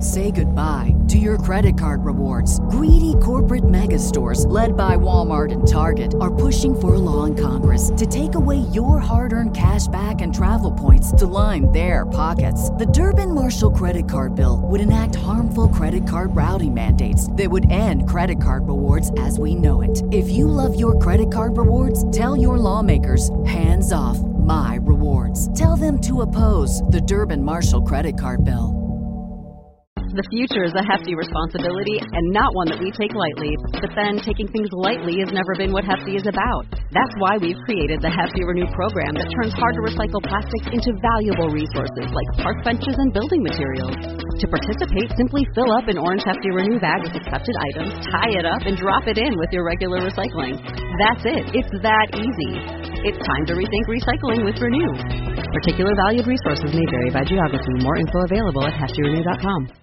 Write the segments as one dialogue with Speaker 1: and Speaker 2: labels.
Speaker 1: Say goodbye to your credit card rewards. Greedy corporate mega stores, led by Walmart and Target, are pushing for a law in Congress to take away your hard-earned cash back and travel points to line their pockets. The Durbin-Marshall credit card bill would enact harmful credit card routing mandates that would end credit card rewards as we know it. If you love your credit card rewards, tell your lawmakers, hands off my rewards. Tell them to oppose the Durbin-Marshall credit card bill.
Speaker 2: The future is a hefty responsibility and not one that we take lightly. But then taking things lightly has never been what Hefty is about. That's why we've created the Hefty Renew program that turns hard-to-recycle plastics into valuable resources like park benches and building materials. To participate, simply fill up an orange Hefty Renew bag with accepted items, tie it up, and drop it in with your regular recycling. That's it. It's that easy. It's time to rethink recycling with Renew. Particular valued resources may vary by geography. More info available at heftyrenew.com.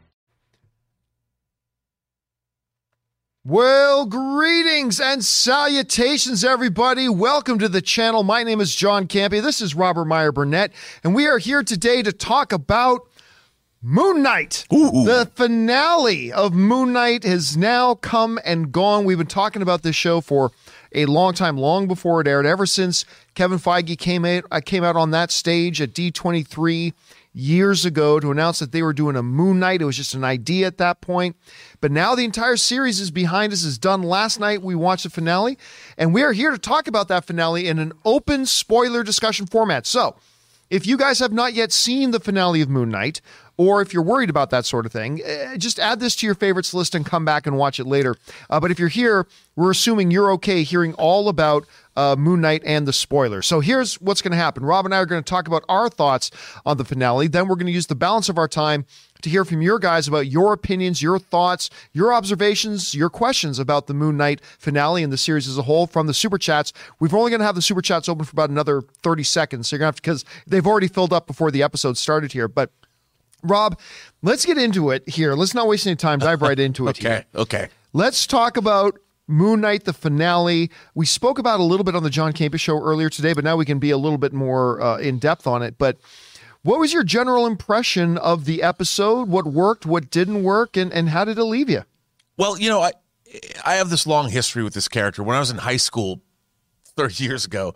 Speaker 3: Well, greetings and salutations, everybody. Welcome to the channel. My name is John Campea. This is Robert Meyer Burnett, and we are here today to talk about Moon Knight. Ooh. The finale of Moon Knight has now come and gone. We've been talking about this show for a long time, long before it aired, ever since Kevin Feige came out on that stage at D23 years ago to announce that they were doing a Moon Knight. It was just an idea at that point. But now the entire series is behind us, is done. Last night we watched the finale, and we are here to talk about that finale in an open spoiler discussion format. So if you guys have not yet seen the finale of Moon Knight, or if you're worried about that sort of thing, just add this to your favorites list and come back and watch it later. But if you're here, we're assuming you're okay hearing all about Moon Knight and the spoilers. So here's what's going to happen. Rob and I are going to talk about our thoughts on the finale. Then we're going to use the balance of our time to hear from your guys about your opinions, your thoughts, your observations, your questions about the Moon Knight finale and the series as a whole from the Super Chats. We're only going to have the Super Chats open for about another 30 seconds. So you're going to have to, because they've already filled up before the episode started here. But Rob, let's get into it here. Let's not waste any time. Dive right into it.
Speaker 4: Okay.
Speaker 3: Let's talk about Moon Knight, the finale. We spoke about a little bit on the John Campea show earlier today, but now we can be a little bit more in depth on it. But what was your general impression of the episode? What worked, what didn't work, and how did it leave you?
Speaker 4: Well, you know, I have this long history with this character. When I was in high school 35 years ago,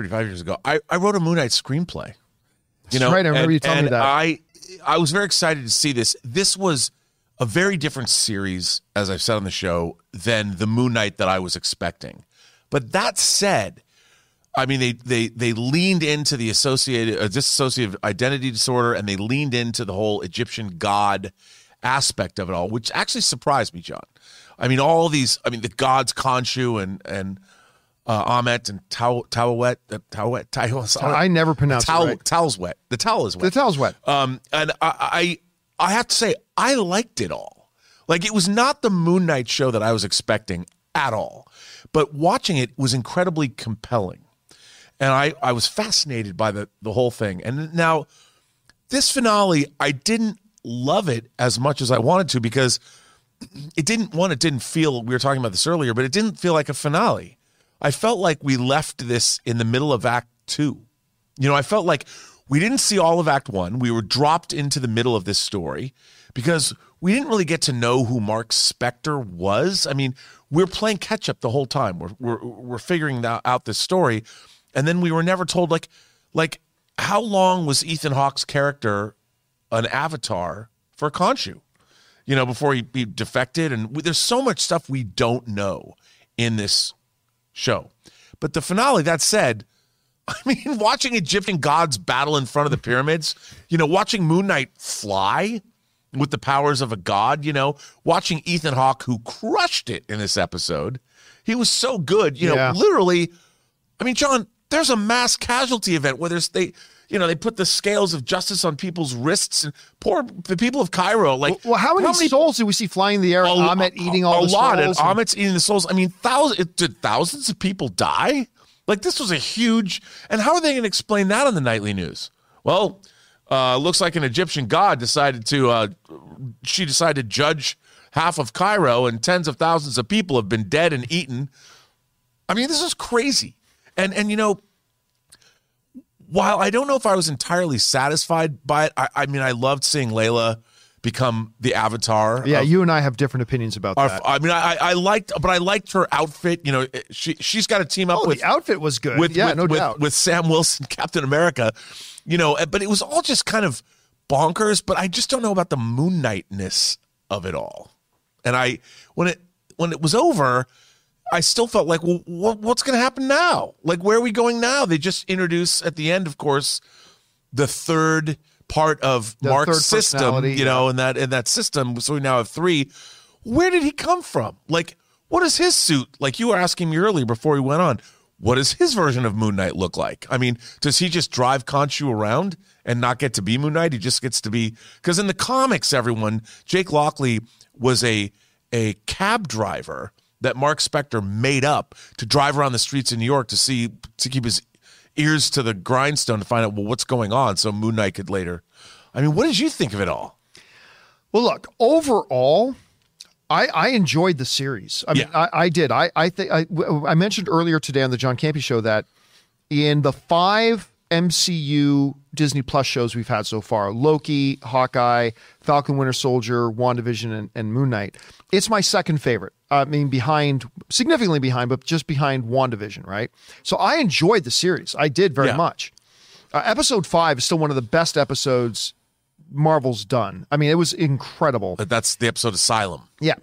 Speaker 4: I wrote a Moon Knight screenplay.
Speaker 3: That's right. I remember you telling me that.
Speaker 4: I was very excited to see this. This was a very different series, as I've said on the show, than the Moon Knight that I was expecting. But that said, I mean, they leaned into the dissociative identity disorder, and they leaned into the whole Egyptian god aspect of it all, which actually surprised me, John. I mean, all these, the gods Khonshu and Amet and Tawet.
Speaker 3: I never pronounced it right.
Speaker 4: Towel's wet. The towel is wet.
Speaker 3: The towel's wet.
Speaker 4: And I have to say, I liked it all. Like, it was not the Moon Knight show that I was expecting at all. But watching it was incredibly compelling. And I was fascinated by the whole thing. And now, this finale, I didn't love it as much as I wanted to, because it didn't feel, we were talking about this earlier, but it didn't feel like a finale. I felt like we left this in the middle of Act 2. You know, I felt like we didn't see all of Act 1. We were dropped into the middle of this story because we didn't really get to know who Mark Spector was. I mean, we're playing catch up the whole time. We're figuring out this story, and then we were never told like how long was Ethan Hawke's character an avatar for Khonshu? You know, before he defected, and there's so much stuff we don't know in this show. But the finale, that said, I mean, watching Egyptian gods battle in front of the pyramids, you know, watching Moon Knight fly with the powers of a god, you know, watching Ethan Hawke, who crushed it in this episode. He was so good, you know, literally. I mean, John, there's a mass casualty event where they put the scales of justice on people's wrists, and the people of Cairo. Like,
Speaker 3: well, how many souls did we see flying in the air? Amet eating all the souls. A lot. And
Speaker 4: Amet's eating the souls. I mean, did thousands of people die? Like, this was a huge. And how are they going to explain that on the nightly news? Well, looks like an Egyptian god decided to judge half of Cairo, and tens of thousands of people have been dead and eaten. I mean, this is crazy. And you know, while I don't know if I was entirely satisfied by it, I mean, I loved seeing Layla become the avatar.
Speaker 3: Yeah, you and I have different opinions about that.
Speaker 4: I mean, I liked her outfit. You know, she's got to team up with
Speaker 3: the outfit was good. No doubt.
Speaker 4: With Sam Wilson, Captain America. You know, but it was all just kind of bonkers. But I just don't know about the Moon Knight-ness of it all. And when it was over, I still felt like, well, what's going to happen now? Like, where are we going now? They just introduce at the end, of course, the third part of Mark's system, you know, in that system. So we now have 3. Where did he come from? Like, what is his suit? Like you were asking me earlier before we went on, what does his version of Moon Knight look like? I mean, does he just drive Khonshu around and not get to be Moon Knight? He just gets to be, because in the comics, Jake Lockley was a cab driver that Mark Spector made up to drive around the streets of New York to keep his ears to the grindstone to find out, well, what's going on, so Moon Knight could later. I mean, what did you think of it all?
Speaker 3: Well, look, overall, I enjoyed the series. I mean, I did. I think I mentioned earlier today on the John Campea show that in the 5 MCU Disney Plus shows we've had so far, Loki, Hawkeye, Falcon Winter Soldier, WandaVision, and Moon Knight, it's my second favorite. I mean, significantly behind, but just behind WandaVision, right? So I enjoyed the series. I did very much. Episode 5 is still one of the best episodes Marvel's done. I mean, it was incredible.
Speaker 4: That's the episode Asylum.
Speaker 3: Yeah.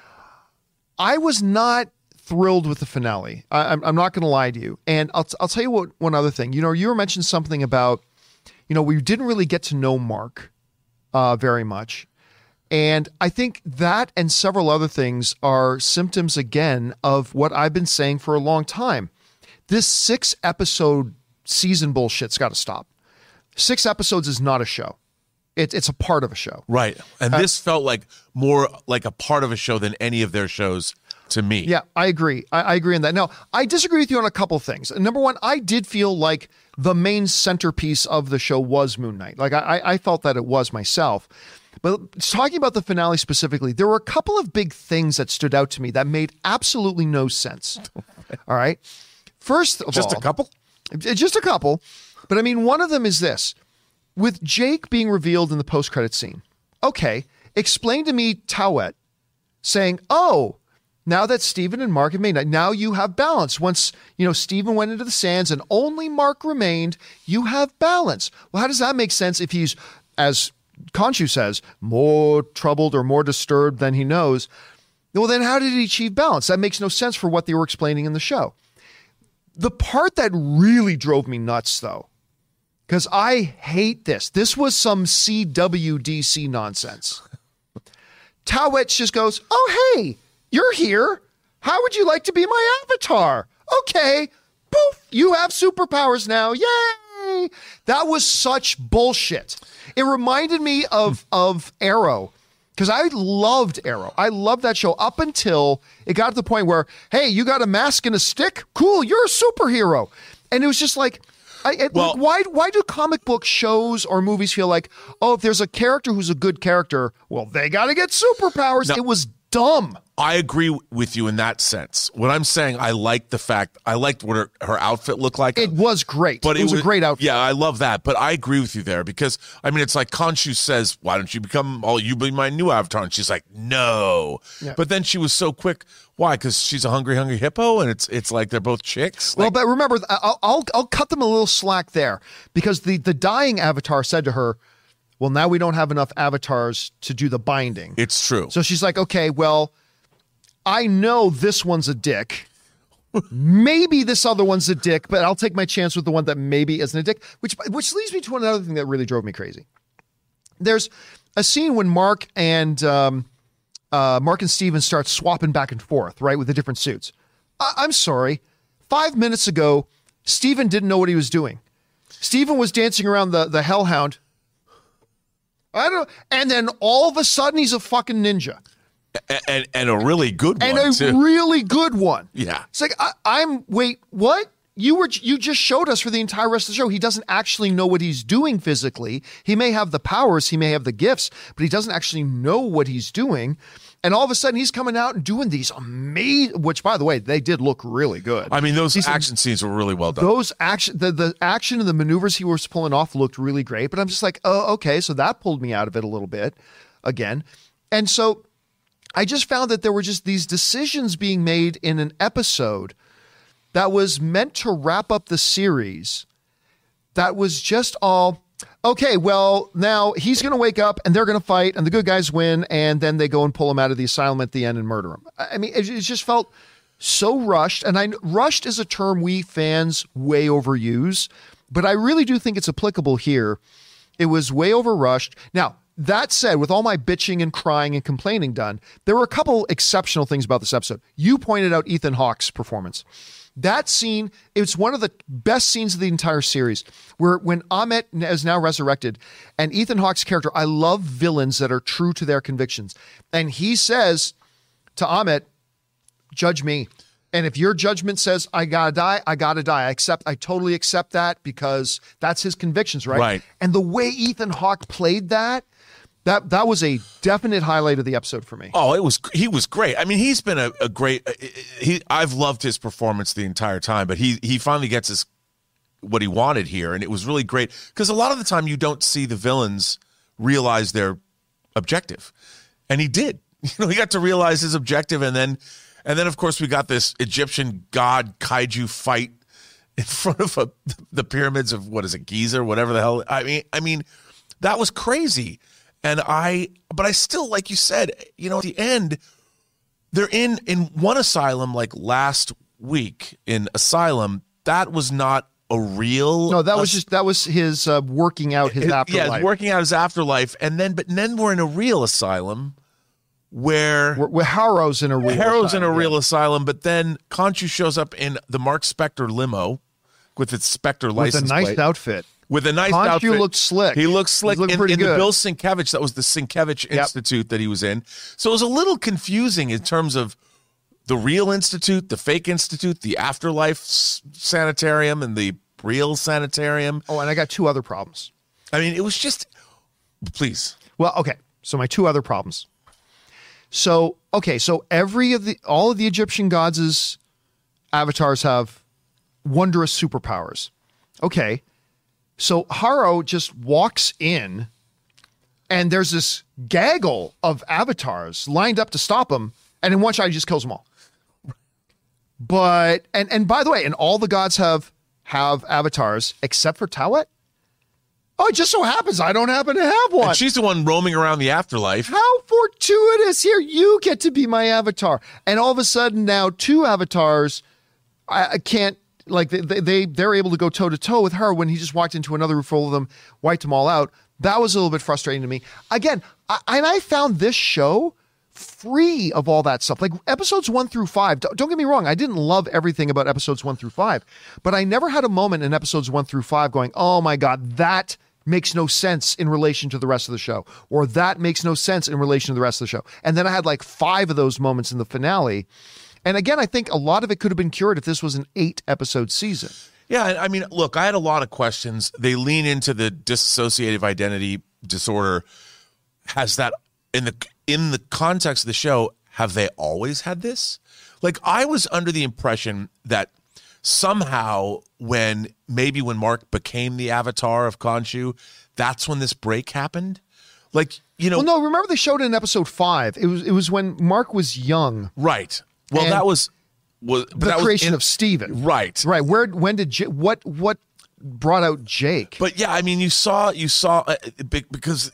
Speaker 3: I was not thrilled with the finale. I'm not going to lie to you. And I'll tell you one other thing. You know, you were mentioning something about, you know, we didn't really get to know Mark very much. And I think that and several other things are symptoms, again, of what I've been saying for a long time. This 6-episode season bullshit's got to stop. 6 episodes is not a show. It's a part of a show.
Speaker 4: Right. And this felt like more like a part of a show than any of their shows to me.
Speaker 3: Yeah, I agree. I agree on that. Now, I disagree with you on a couple things. Number one, I did feel like the main centerpiece of the show was Moon Knight. Like, I felt that it was myself. But talking about the finale specifically, there were a couple of big things that stood out to me that made absolutely no sense. All right? First of all...
Speaker 4: Just a couple?
Speaker 3: Just a couple. But I mean, one of them is this. With Jake being revealed in the post-credit scene, okay, explain to me Tawet saying, oh, now that Stephen and Mark have made it, now you have balance. Once, you know, Stephen went into the sands and only Mark remained, you have balance. Well, how does that make sense if he's, as Khonshu says, more troubled or more disturbed than he knows? Well, then how did he achieve balance? That makes no sense for what they were explaining in the show. The part that really drove me nuts, though, because I hate this. This was some CWDC nonsense. Tawet just goes, oh, hey, you're here. How would you like to be my avatar? Okay, poof, you have superpowers now. Yay! That was such bullshit. It reminded me of Arrow, because I loved Arrow. I loved that show up until it got to the point where, hey, you got a mask and a stick? Cool, you're a superhero. And it was just like... why do comic book shows or movies feel like, oh, if there's a character who's a good character, well, they got to get superpowers? Now, it was dumb.
Speaker 4: I agree with you in that sense. What I'm saying, I liked what her outfit looked like.
Speaker 3: It was great. But it was a great outfit.
Speaker 4: Yeah, I love that. But I agree with you there because, I mean, it's like Khonshu says, why don't you you be my new avatar? And she's like, no. Yeah. But then she was so quick. Why? Because she's a hungry hippo, and it's like they're both chicks.
Speaker 3: Well, but remember, I'll cut them a little slack there because the dying avatar said to her, well, now we don't have enough avatars to do the binding.
Speaker 4: It's true.
Speaker 3: So she's like, okay, well, I know this one's a dick. Maybe this other one's a dick, but I'll take my chance with the one that maybe isn't a dick, which leads me to another thing that really drove me crazy. There's a scene when Mark and Steven start swapping back and forth, right, with the different suits. I'm sorry. 5 minutes ago, Steven didn't know what he was doing. Steven was dancing around the Hellhound. And then all of a sudden, he's a fucking ninja.
Speaker 4: And a really good one,
Speaker 3: really good one.
Speaker 4: Yeah.
Speaker 3: It's like, wait, what? You just showed us for the entire rest of the show. He doesn't actually know what he's doing physically. He may have the powers, he may have the gifts, but he doesn't actually know what he's doing. And all of a sudden, he's coming out and doing these amazing, which, by the way, they did look really good.
Speaker 4: I mean, those action scenes were really well done.
Speaker 3: Those the action and the maneuvers he was pulling off looked really great. But I'm just like, oh, okay, so that pulled me out of it a little bit. again. And so I just found that there were just these decisions being made in an episode that was meant to wrap up the series that was just all, okay, well, now he's going to wake up and they're going to fight and the good guys win, and then they go and pull him out of the asylum at the end and murder him. I mean, it just felt so rushed, and rushed is a term we fans way overuse, but I really do think it's applicable here. It was way over rushed. Now, that said, with all my bitching and crying and complaining done, there were a couple exceptional things about this episode. You pointed out Ethan Hawke's performance. That scene, it's one of the best scenes of the entire series, where when Ammit is now resurrected and Ethan Hawke's character, I love villains that are true to their convictions. And he says to Ammit, judge me. And if your judgment says, I gotta die, I gotta die. I totally accept that because that's his convictions, right?
Speaker 4: Right.
Speaker 3: And the way Ethan Hawke played that was a definite highlight of the episode for me.
Speaker 4: Oh, he was great. I mean, he's been a great, I've loved his performance the entire time, but he finally gets what he wanted here. And it was really great because a lot of the time you don't see the villains realize their objective. And he did, he got to realize his objective. And then of course we got this Egyptian god kaiju fight in front of the pyramids of, what is it, Giza, whatever the hell. I mean, that was crazy. But I still, like you said, at the end, they're in one asylum, like last week in Asylum. That was not a real.
Speaker 3: No, that was his working out his afterlife.
Speaker 4: Yeah, working out his afterlife. But then we're in a real asylum where
Speaker 3: Harrow's in a real
Speaker 4: asylum. But then Khonshu shows up in the Mark Spector limo with its Spector license plate.
Speaker 3: With a nice outfit.
Speaker 4: With a nice
Speaker 3: Khonshu
Speaker 4: outfit.
Speaker 3: looked slick.
Speaker 4: He looked slick.
Speaker 3: In
Speaker 4: the Bill Sienkiewicz, that was the Sienkiewicz Institute that he was in. So it was a little confusing in terms of the real institute, the fake institute, the afterlife sanitarium, and the real sanitarium.
Speaker 3: Oh, and I got two other problems.
Speaker 4: I mean, it was just, please.
Speaker 3: Well, okay. So my two other problems. So, okay. So all of the Egyptian gods' avatars have wondrous superpowers. Okay. So Harrow just walks in and there's this gaggle of avatars lined up to stop him. And in one shot, he just kills them all. But, and by the way, and all the gods have avatars except for Tawet. Oh, it just so happens I don't happen to have one.
Speaker 4: And she's the one roaming around the afterlife.
Speaker 3: How fortuitous. Here, you get to be my avatar. And all of a sudden now two avatars, I can't, like they're able to go toe to toe with her when he just walked into another room full of them, wiped them all out. That was a little bit frustrating to me. Again, I found this show free of all that stuff. Like episodes 1 through 5. Don't get me wrong. I didn't love everything about episodes 1 through 5, but I never had a moment in episodes 1 through 5 going, oh my God, that makes no sense in relation to the rest of the show, or that makes no sense in relation to the rest of the show. And then I had like 5 of those moments in the finale. And again, I think a lot of it could have been cured if this was an 8-episode season.
Speaker 4: Yeah, I mean, look, I had a lot of questions. They lean into the dissociative identity disorder. Has that, in the context of the show, have they always had this? Like, I was under the impression that somehow when Mark became the avatar of Khonshu, that's when this break happened. Like,
Speaker 3: Well, no, remember they showed it in episode 5. It was when Mark was young.
Speaker 4: Right. Well, that was
Speaker 3: the creation of Steven.
Speaker 4: Right.
Speaker 3: When did what brought out Jake?
Speaker 4: But yeah, I mean, you saw because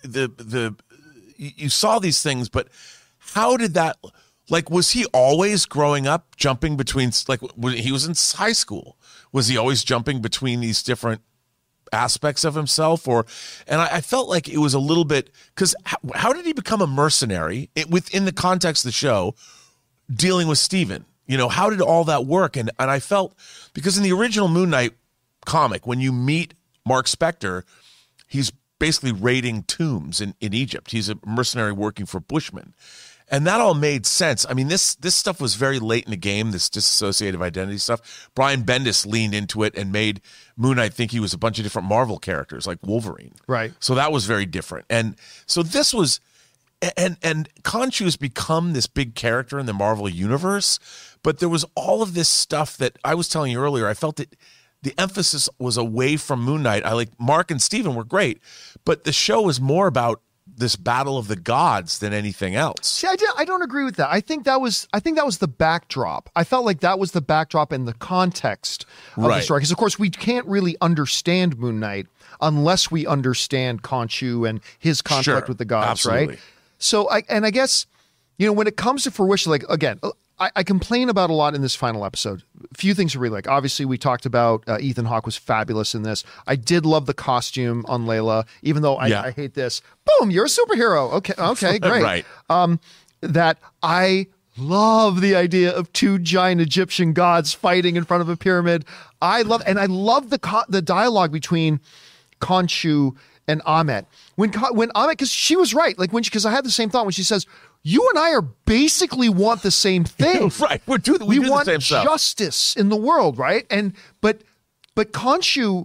Speaker 4: you saw these things, but how did that, like, was he always growing up jumping between, like, when he was in high school, was he always jumping between these different aspects of himself? And I felt like it was a little bit, because how did he become a mercenary within the context of the show dealing with Steven? How did all that work? And I felt, because in the original Moon Knight comic, when you meet Mark Spector, he's basically raiding tombs in Egypt. He's a mercenary working for Bushmen. And that all made sense. I mean, this stuff was very late in the game, this dissociative identity stuff. Brian Bendis leaned into it and made Moon Knight think he was a bunch of different Marvel characters, like Wolverine.
Speaker 3: Right.
Speaker 4: So that was very different. And so this was, and Khonshu has become this big character in the Marvel universe, but there was all of this stuff that I was telling you earlier. I felt that the emphasis was away from Moon Knight. Mark and Steven were great, but the show was more about this battle of the gods than anything else.
Speaker 3: See, I don't agree with that. I think that was the backdrop. I felt like that was the backdrop in the context of the story. Because, of course, we can't really understand Moon Knight unless we understand Khonshu and his conflict with the gods,
Speaker 4: absolutely.
Speaker 3: right? So, I guess, when it comes to fruition, like, again, I complain about a lot in this final episode. A few things I really like. Obviously, we talked about Ethan Hawke was fabulous in this. I did love the costume on Layla, even though I hate this. Boom, you're a superhero. Okay, great.
Speaker 4: Right.
Speaker 3: That I love the idea of two giant Egyptian gods fighting in front of a pyramid. I love the dialogue between Khonshu and Ammit. When Ammit, because she was right, like because I had the same thought when she says, "You and I are basically want the same thing,
Speaker 4: right? We do
Speaker 3: want
Speaker 4: the same stuff.
Speaker 3: Justice in the world, right?" And but Khonshu,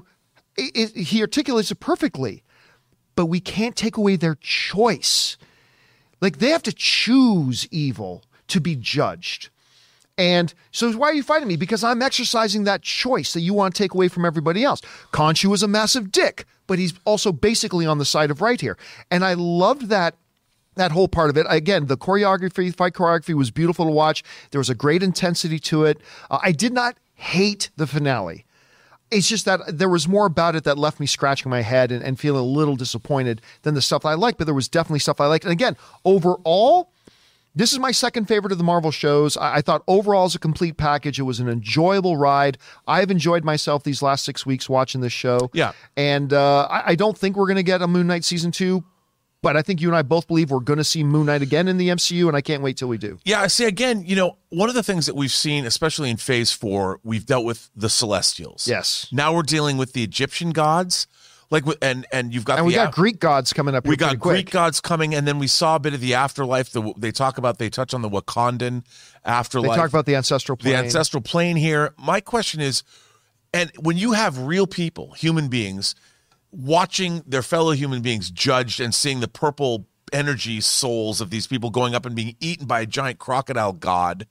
Speaker 3: he articulates it perfectly. But we can't take away their choice. Like, they have to choose evil to be judged. And so why are you fighting me? Because I'm exercising that choice that you want to take away from everybody else. Khonshu is a massive dick, but he's also basically on the side of right here. And I loved that whole part of it. Again, the fight choreography was beautiful to watch. There was a great intensity to it. I did not hate the finale. It's just that there was more about it that left me scratching my head and feeling a little disappointed than the stuff I liked, but there was definitely stuff I liked. And again, overall, this is my second favorite of the Marvel shows. I thought overall as a complete package, it was an enjoyable ride. I've enjoyed myself these last 6 weeks watching this show.
Speaker 4: Yeah.
Speaker 3: And I don't think we're going to get a Moon Knight season 2, but I think you and I both believe we're going to see Moon Knight again in the MCU, and I can't wait till we do.
Speaker 4: Yeah, see, again, one of the things that we've seen, especially in Phase 4, we've dealt with the Celestials.
Speaker 3: Yes.
Speaker 4: Now we're dealing with the Egyptian gods. And you've got
Speaker 3: we got Greek gods coming up.
Speaker 4: We got Greek gods coming, and then we saw a bit of the afterlife. They touch on the Wakandan afterlife.
Speaker 3: They talk about the ancestral plane.
Speaker 4: The ancestral plane here. My question is, and when you have real people, human beings, watching their fellow human beings judged and seeing the purple energy souls of these people going up and being eaten by a giant crocodile god,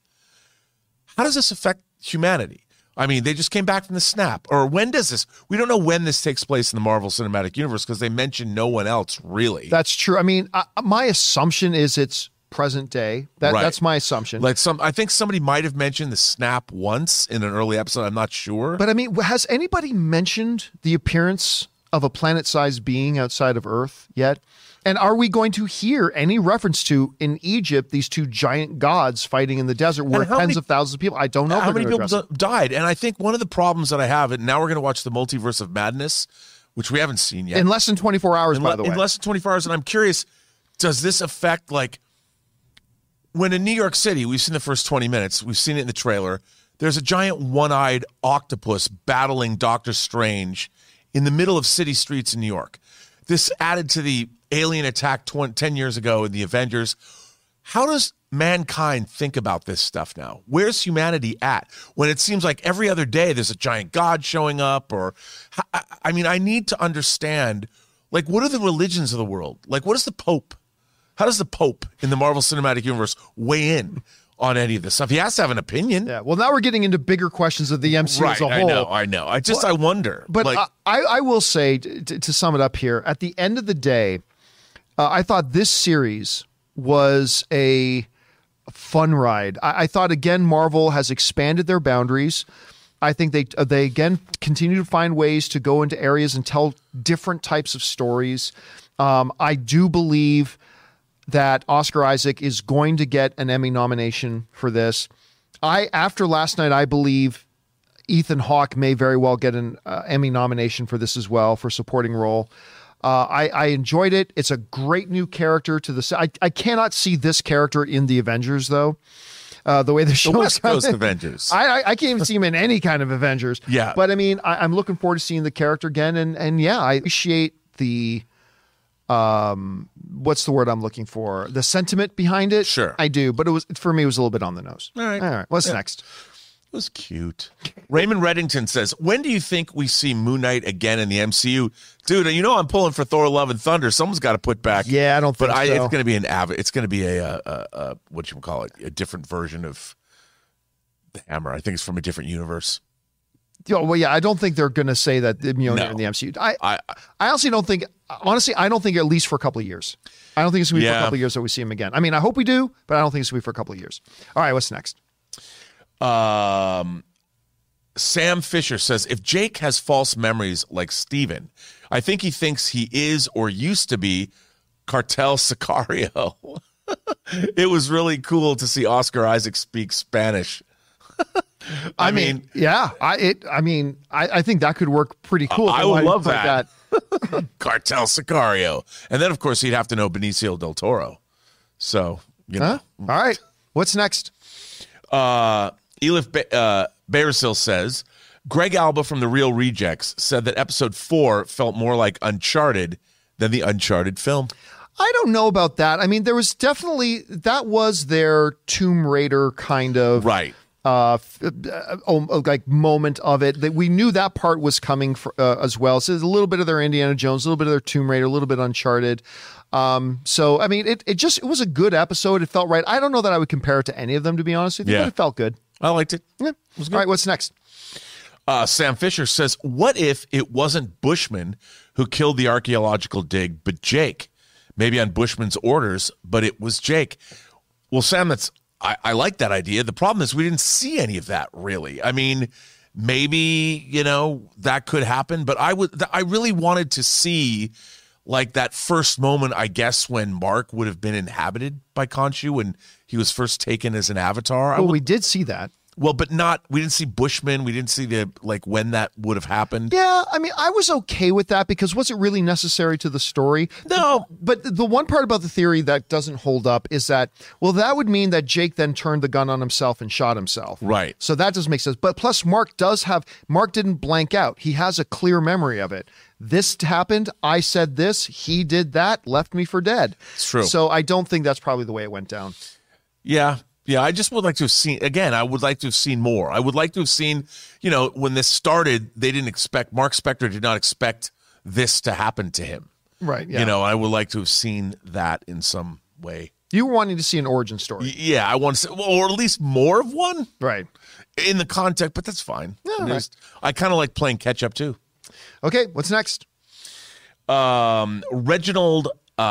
Speaker 4: how does this affect humanity? I mean, they just came back from the snap. Or when does this? We don't know when this takes place in the Marvel Cinematic Universe because they mention no one else, really.
Speaker 3: That's true. I mean, my assumption is it's present day. That's my assumption.
Speaker 4: Like I think somebody might have mentioned the snap once in an early episode. I'm not sure.
Speaker 3: But I mean, has anybody mentioned the appearance of a planet-sized being outside of Earth yet? And are we going to hear any reference to, in Egypt, these two giant gods fighting in the desert where tens of thousands of people? I don't know.
Speaker 4: How many people died? And I think one of the problems that I have, and now we're going to watch the Multiverse of Madness, which we haven't seen yet.
Speaker 3: In less than 24 hours, by the way.
Speaker 4: In less than 24 hours. And I'm curious, does this affect, like, when in New York City, we've seen the first 20 minutes, we've seen it in the trailer, there's a giant one-eyed octopus battling Doctor Strange in the middle of city streets in New York. This added to the alien attack 10 years ago in the Avengers. How does mankind think about this stuff now? Where's humanity at when it seems like every other day there's a giant god showing up? Or, I mean, I need to understand, like, what are the religions of the world? Like, what is the Pope? How does the Pope in the Marvel Cinematic Universe weigh in on any of this stuff? He has to have an opinion.
Speaker 3: Yeah. Well, now we're getting into bigger questions of the MCU as a whole.
Speaker 4: I know. I wonder.
Speaker 3: But like, I will say, to sum it up here, at the end of the day, I thought this series was a fun ride. I thought, again, Marvel has expanded their boundaries. I think they again continue to find ways to go into areas and tell different types of stories. I do believe that Oscar Isaac is going to get an Emmy nomination for this. After last night, I believe Ethan Hawke may very well get an Emmy nomination for this as well, for supporting role. I enjoyed it. It's a great new character to the. I cannot see this character in the Avengers, though. The way the show
Speaker 4: West Coast Avengers.
Speaker 3: I can't even see him in any kind of Avengers.
Speaker 4: Yeah.
Speaker 3: But I mean, I'm looking forward to seeing the character again. And yeah, I appreciate the, what's the word I'm looking for? The sentiment behind it.
Speaker 4: Sure.
Speaker 3: I do. But for me, it was a little bit on the nose.
Speaker 4: All right.
Speaker 3: What's next?
Speaker 4: It was cute. Raymond Reddington says, when do you think we see Moon Knight again in the MCU? Dude, you know I'm pulling for Thor: Love and Thunder. Someone's got to put back.
Speaker 3: Yeah, I don't think so.
Speaker 4: It's going to be it's going to be a what you call it, a different version of the Hammer. I think it's from a different universe.
Speaker 3: Well, yeah, I don't think they're going to say that Mjolnir in the MCU. I honestly don't think. Honestly, I don't think at least for a couple of years. I don't think it's going to be for a couple of years that we see him again. I mean, I hope we do, but I don't think it's going to be for a couple of years. All right, what's next?
Speaker 4: Sam Fisher says, if Jake has false memories like Steven, I think he thinks he is or used to be Cartel Sicario. It was really cool to see Oscar Isaac speak Spanish. I mean,
Speaker 3: yeah. I think that could work pretty cool.
Speaker 4: I would love that. Cartel Sicario. And then, of course, he'd have to know Benicio del Toro. So, you know.
Speaker 3: All right. What's next?
Speaker 4: Elif Baersil says, Greg Alba from The Real Rejects said that episode 4 felt more like Uncharted than the Uncharted film.
Speaker 3: I don't know about that. I mean, there was definitely, that was their Tomb Raider kind of like moment of it. That we knew that part was coming as well. So there's a little bit of their Indiana Jones, a little bit of their Tomb Raider, a little bit Uncharted. So I mean, it was a good episode. It felt right. I don't know that I would compare it to any of them, to be honest with you, but it felt good.
Speaker 4: I liked it.
Speaker 3: Yeah, it was good. All right, what's next?
Speaker 4: Sam Fisher says, what if it wasn't Bushman who killed the archaeological dig, but Jake? Maybe on Bushman's orders, but it was Jake. Well, Sam, I like that idea. The problem is we didn't see any of that, really. I mean, maybe, that could happen, but I really wanted to see like that first moment, I guess, when Mark would have been inhabited by Khonshu when he was first taken as an avatar.
Speaker 3: Well, we did see that.
Speaker 4: Well, but we didn't see Bushman. We didn't see when that would have happened.
Speaker 3: Yeah, I mean, I was okay with that because was it really necessary to the story?
Speaker 4: No.
Speaker 3: But the one part about the theory that doesn't hold up is that, well, that would mean that Jake then turned the gun on himself and shot himself.
Speaker 4: Right.
Speaker 3: So that doesn't make sense. But plus Mark didn't blank out. He has a clear memory of it. This happened. I said this. He did that. Left me for dead.
Speaker 4: It's true.
Speaker 3: So I don't think that's probably the way it went down.
Speaker 4: Yeah. Yeah, I just would like to have seen, again, I would like to have seen more. I would like to have seen, when this started, Mark Spector did not expect this to happen to him.
Speaker 3: Right, yeah.
Speaker 4: I would like to have seen that in some way.
Speaker 3: You were wanting to see an origin story.
Speaker 4: Yeah, I want to see, or at least more of one.
Speaker 3: Right.
Speaker 4: In the context, but that's fine.
Speaker 3: Yeah, right.
Speaker 4: I kind of like playing catch up too.
Speaker 3: Okay, what's next?
Speaker 4: Reginald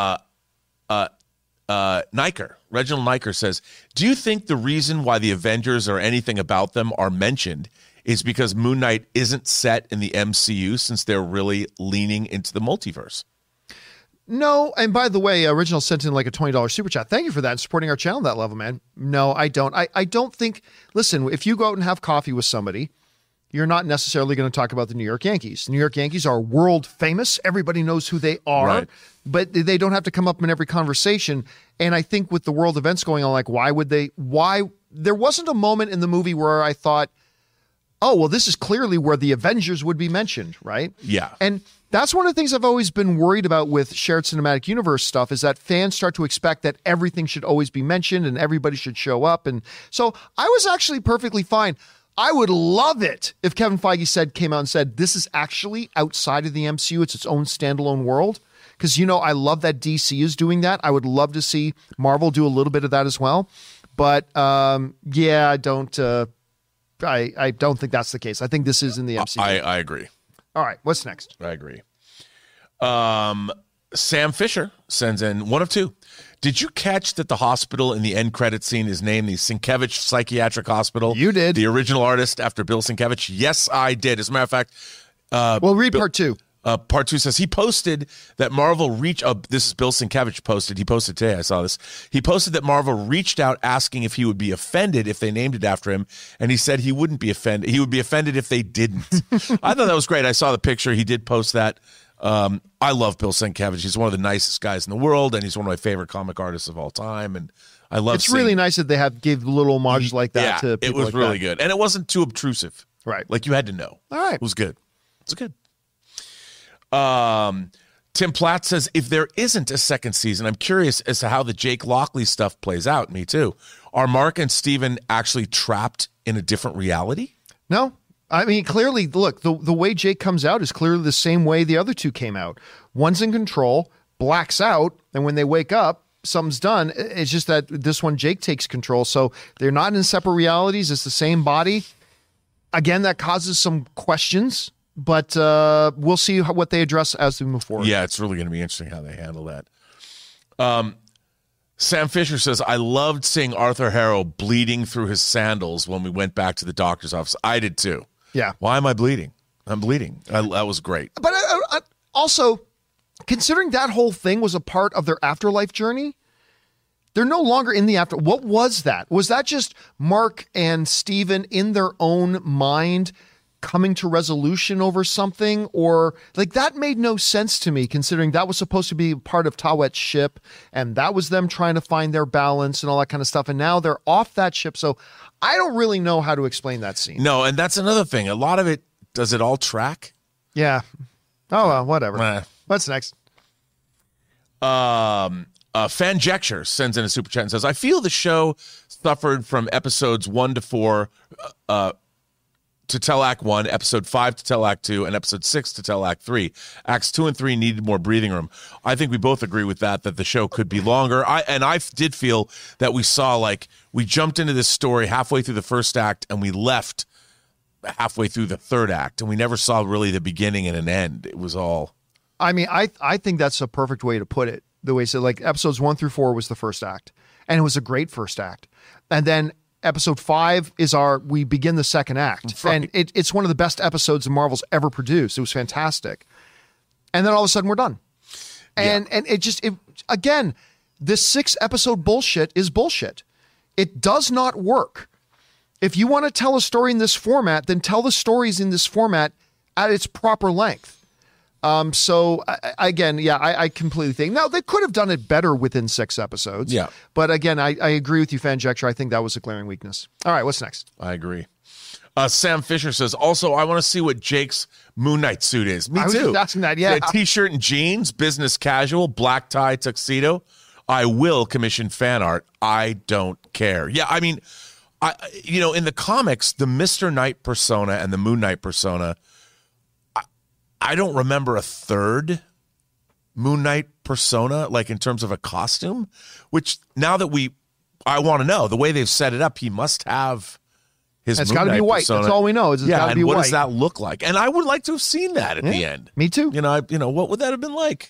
Speaker 4: Niker says, do you think the reason why the Avengers or anything about them are mentioned is because Moon Knight isn't set in the MCU since they're really leaning into the multiverse?
Speaker 3: No, and by the way, Original sent in like a $20 super chat. Thank you for that and supporting our channel at that level, man. No, I don't. I don't think, listen, if you go out and have coffee with somebody, you're not necessarily going to talk about the New York Yankees. The New York Yankees are world famous. Everybody knows who they are, right. But they don't have to come up in every conversation. And I think with the world events going on, like, there wasn't a moment in the movie where I thought, oh, well, this is clearly where the Avengers would be mentioned, right?
Speaker 4: Yeah.
Speaker 3: And that's one of the things I've always been worried about with shared cinematic universe stuff is that fans start to expect that everything should always be mentioned and everybody should show up. And so I was actually perfectly fine. I would love it if Kevin Feige came out and said, this is actually outside of the MCU. It's its own standalone world. Because, I love that DC is doing that. I would love to see Marvel do a little bit of that as well. But, yeah, I don't think that's the case. I think this is in the MCU.
Speaker 4: I agree.
Speaker 3: All right, what's next?
Speaker 4: I agree. Sam Fisher sends in one of two. Did you catch that the hospital in the end credit scene is named the Sienkiewicz Psychiatric Hospital?
Speaker 3: You did.
Speaker 4: The original artist after Bill Sienkiewicz? Yes, I did. As a matter of fact...
Speaker 3: well, read part two.
Speaker 4: Part two says he posted that Marvel this is Bill Sienkiewicz posted. He posted today. I saw this. He posted that Marvel reached out asking if he would be offended if they named it after him. And he said he wouldn't be offended. He would be offended if they didn't. I thought that was great. I saw the picture. He did post that. I love Bill Sienkiewicz. He's one of the nicest guys in the world, and he's one of my favorite comic artists of all time. And I love.
Speaker 3: It's really nice that they gave little homages like that to people.
Speaker 4: It was really good, and it wasn't too obtrusive.
Speaker 3: Right,
Speaker 4: like you had to know.
Speaker 3: All right,
Speaker 4: it was good. It's good. Tim Platt says, if there isn't a second season, I'm curious as to how the Jake Lockley stuff plays out. Me too. Are Mark and Steven actually trapped in a different reality?
Speaker 3: No. I mean, clearly, look, the way Jake comes out is clearly the same way the other two came out. One's in control, blacks out, and when they wake up, something's done. It's just that this one, Jake takes control. So they're not in separate realities. It's the same body. Again, that causes some questions, but we'll see what they address as we move forward.
Speaker 4: Yeah, it's really going to be interesting how they handle that. Sam Fisher says, I loved seeing Arthur Harrow bleeding through his sandals when we went back to the doctor's office. I did too.
Speaker 3: Yeah.
Speaker 4: Why am I bleeding? I'm bleeding. That was great.
Speaker 3: But also, considering that whole thing was a part of their afterlife journey, they're no longer in the after. What was that? Was that just Mark and Steven in their own mind coming to resolution over something? Or like that made no sense to me, considering that was supposed to be part of Tawet's ship and that was them trying to find their balance and all that kind of stuff. And now they're off that ship. So I don't really know how to explain that scene.
Speaker 4: No, and that's another thing. A lot of it, does it all track?
Speaker 3: Yeah. Oh, well, whatever.
Speaker 4: Nah.
Speaker 3: What's next?
Speaker 4: Fanjecture sends in a super chat and says, I feel the show suffered from episodes 1 to 4 to tell Act 1, episode 5 to tell Act 2, and episode 6 to tell Act 3. Acts 2 and 3 needed more breathing room. I think we both agree with that the show could be longer. I did feel that we jumped into this story halfway through the first act and we left halfway through the third act, and we never saw really the beginning and an end. It was all...
Speaker 3: I mean, I think that's a perfect way to put it. The way, so like episodes 1 through 4 was the first act, and it was a great first act. And then episode 5 is we begin the second act. Right. And it's one of the best episodes Marvel's ever produced. It was fantastic. And then all of a sudden we're done. And again, this 6 episode bullshit is bullshit. It does not work. If you want to tell a story in this format, then tell the stories in this format at its proper length. I completely think. Now, they could have done it better within 6 episodes.
Speaker 4: Yeah. But
Speaker 3: again, I agree with you, Fanjecture. I think that was a glaring weakness. All right, what's next?
Speaker 4: I agree. Sam Fisher says, also, I want to see what Jake's Moon Knight suit is. Me too.
Speaker 3: I was just asking that, yeah.
Speaker 4: T-shirt and jeans, business casual, black tie, tuxedo. I will commission fan art. I don't care. Yeah, I mean, in the comics, the Mr. Knight persona and the Moon Knight persona, I don't remember a third Moon Knight persona, like in terms of a costume, which now that I want to know, the way they've set it up, he must have his
Speaker 3: It's
Speaker 4: Moon
Speaker 3: got to
Speaker 4: Knight
Speaker 3: be white.
Speaker 4: persona.
Speaker 3: That's all we know. It's got to be
Speaker 4: what
Speaker 3: white.
Speaker 4: does that look like? And I would like to have seen that at the end.
Speaker 3: Me too.
Speaker 4: What would that have been like?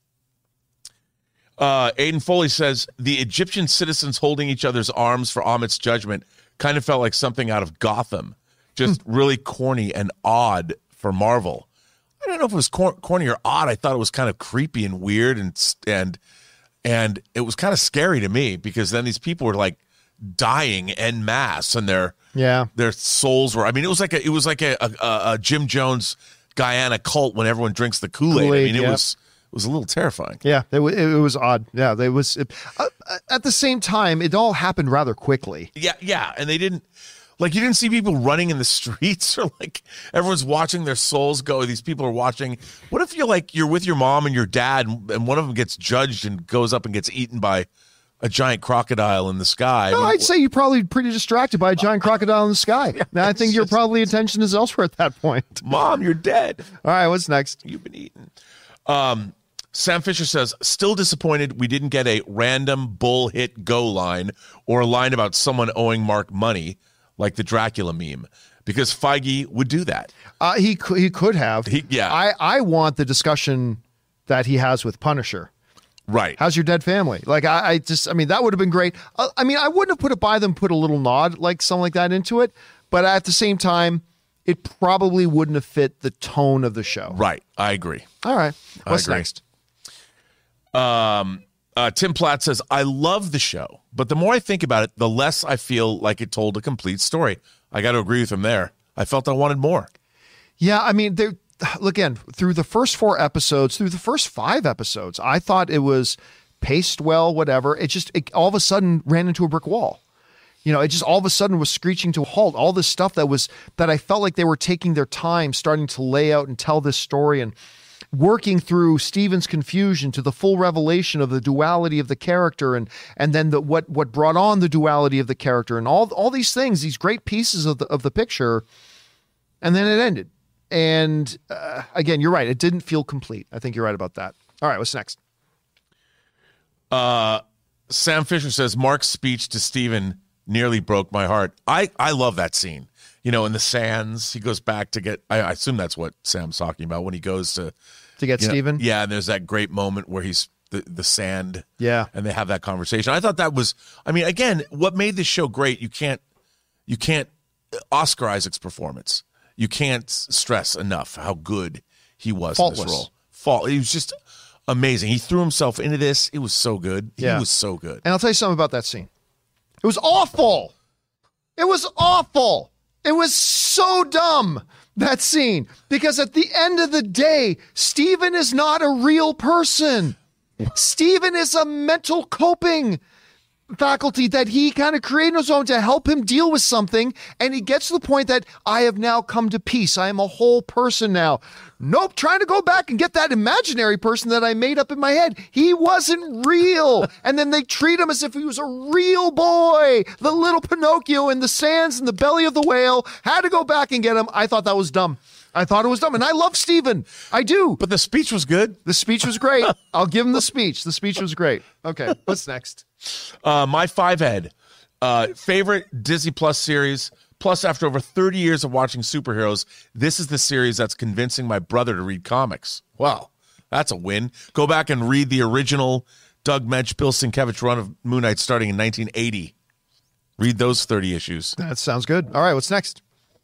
Speaker 4: Aiden Foley says, the Egyptian citizens holding each other's arms for Amit's judgment kind of felt like something out of Gotham. Just really corny and odd for Marvel. I don't know if it was corny or odd. I thought it was kind of creepy and weird, and it was kind of scary to me because then these people were like dying en masse, and their souls were. I mean, it was like a Jim Jones Guyana cult when everyone drinks the Kool-Aid. I mean, it was a little terrifying. Yeah,
Speaker 3: it was odd. Yeah, it was. At the same time, it all happened rather quickly.
Speaker 4: Yeah, and they didn't. Like, you didn't see people running in the streets, or like everyone's watching their souls go. These people are watching. What if you're with your mom and your dad, and one of them gets judged and goes up and gets eaten by a giant crocodile in the sky?
Speaker 3: I'd say you're probably pretty distracted by a giant crocodile in the sky. Yeah, I think your probably attention is elsewhere at that point.
Speaker 4: Mom, you're dead.
Speaker 3: All right, what's next?
Speaker 4: You've been eaten. Sam Fisher says, still disappointed we didn't get a random bull hit go line or a line about someone owing Mark money, like the Dracula meme, because Feige would do that.
Speaker 3: He could have. I want the discussion that he has with Punisher.
Speaker 4: Right.
Speaker 3: How's your dead family? Like, I mean, that would have been great. I mean, I wouldn't have put it by them, put a little nod, like something like that into it. But at the same time, it probably wouldn't have fit the tone of the show.
Speaker 4: Right. I agree.
Speaker 3: All right. What's next?
Speaker 4: Tim Platt says, I love the show, but the more I think about it, the less I feel like it told a complete story. I got to agree with him there. I felt I wanted more.
Speaker 3: Yeah, I mean, again, through the first 4 episodes, through the first 5 episodes, I thought it was paced well, whatever. It all of a sudden ran into a brick wall. It just all of a sudden was screeching to a halt. All this stuff that I felt like they were taking their time starting to lay out and tell this story and working through Steven's confusion to the full revelation of the duality of the character and then what brought on the duality of the character and all these things, these great pieces of the picture. And then it ended. And again, you're right. It didn't feel complete. I think you're right about that. All right, what's next?
Speaker 4: Sam Fisher says, Mark's speech to Steven nearly broke my heart. I love that scene. in the sands. He goes back to get, I assume that's what Sam's talking about when he goes to
Speaker 3: get Steven.
Speaker 4: Yeah, and there's that great moment where he's the sand.
Speaker 3: Yeah.
Speaker 4: And they have that conversation. I thought that was, again, what made this show great, you can't Oscar Isaac's performance. You can't stress enough how good he was in this role. He was just amazing. He threw himself into this. It was so good. He was so good.
Speaker 3: And I'll tell you something about that scene. It was awful. It was awful. It was so dumb, that scene. Because at the end of the day, Steven is not a real person. Steven is a mental coping faculty that he kind of created on his own to help him deal with something. And he gets to the point that I have now come to peace. I am a whole person now. Nope, trying to go back and get that imaginary person that I made up in my head. He wasn't real. And then they treat him as if he was a real boy. The little Pinocchio in the sands in the belly of the whale. Had to go back and get him. I thought that was dumb. I thought it was dumb. And I love Steven. I do.
Speaker 4: But the speech was good.
Speaker 3: The speech was great. I'll give him the speech. The speech was great. Okay, what's next?
Speaker 4: My five-head. Favorite Disney Plus series. Plus, after over 30 years of watching superheroes, this is the series that's convincing my brother to read comics. Wow, that's a win. Go back and read the original Doug Mensch, Bill Sienkiewicz run of Moon Knight starting in 1980. Read those 30 issues.
Speaker 3: That sounds good. All right, what's next?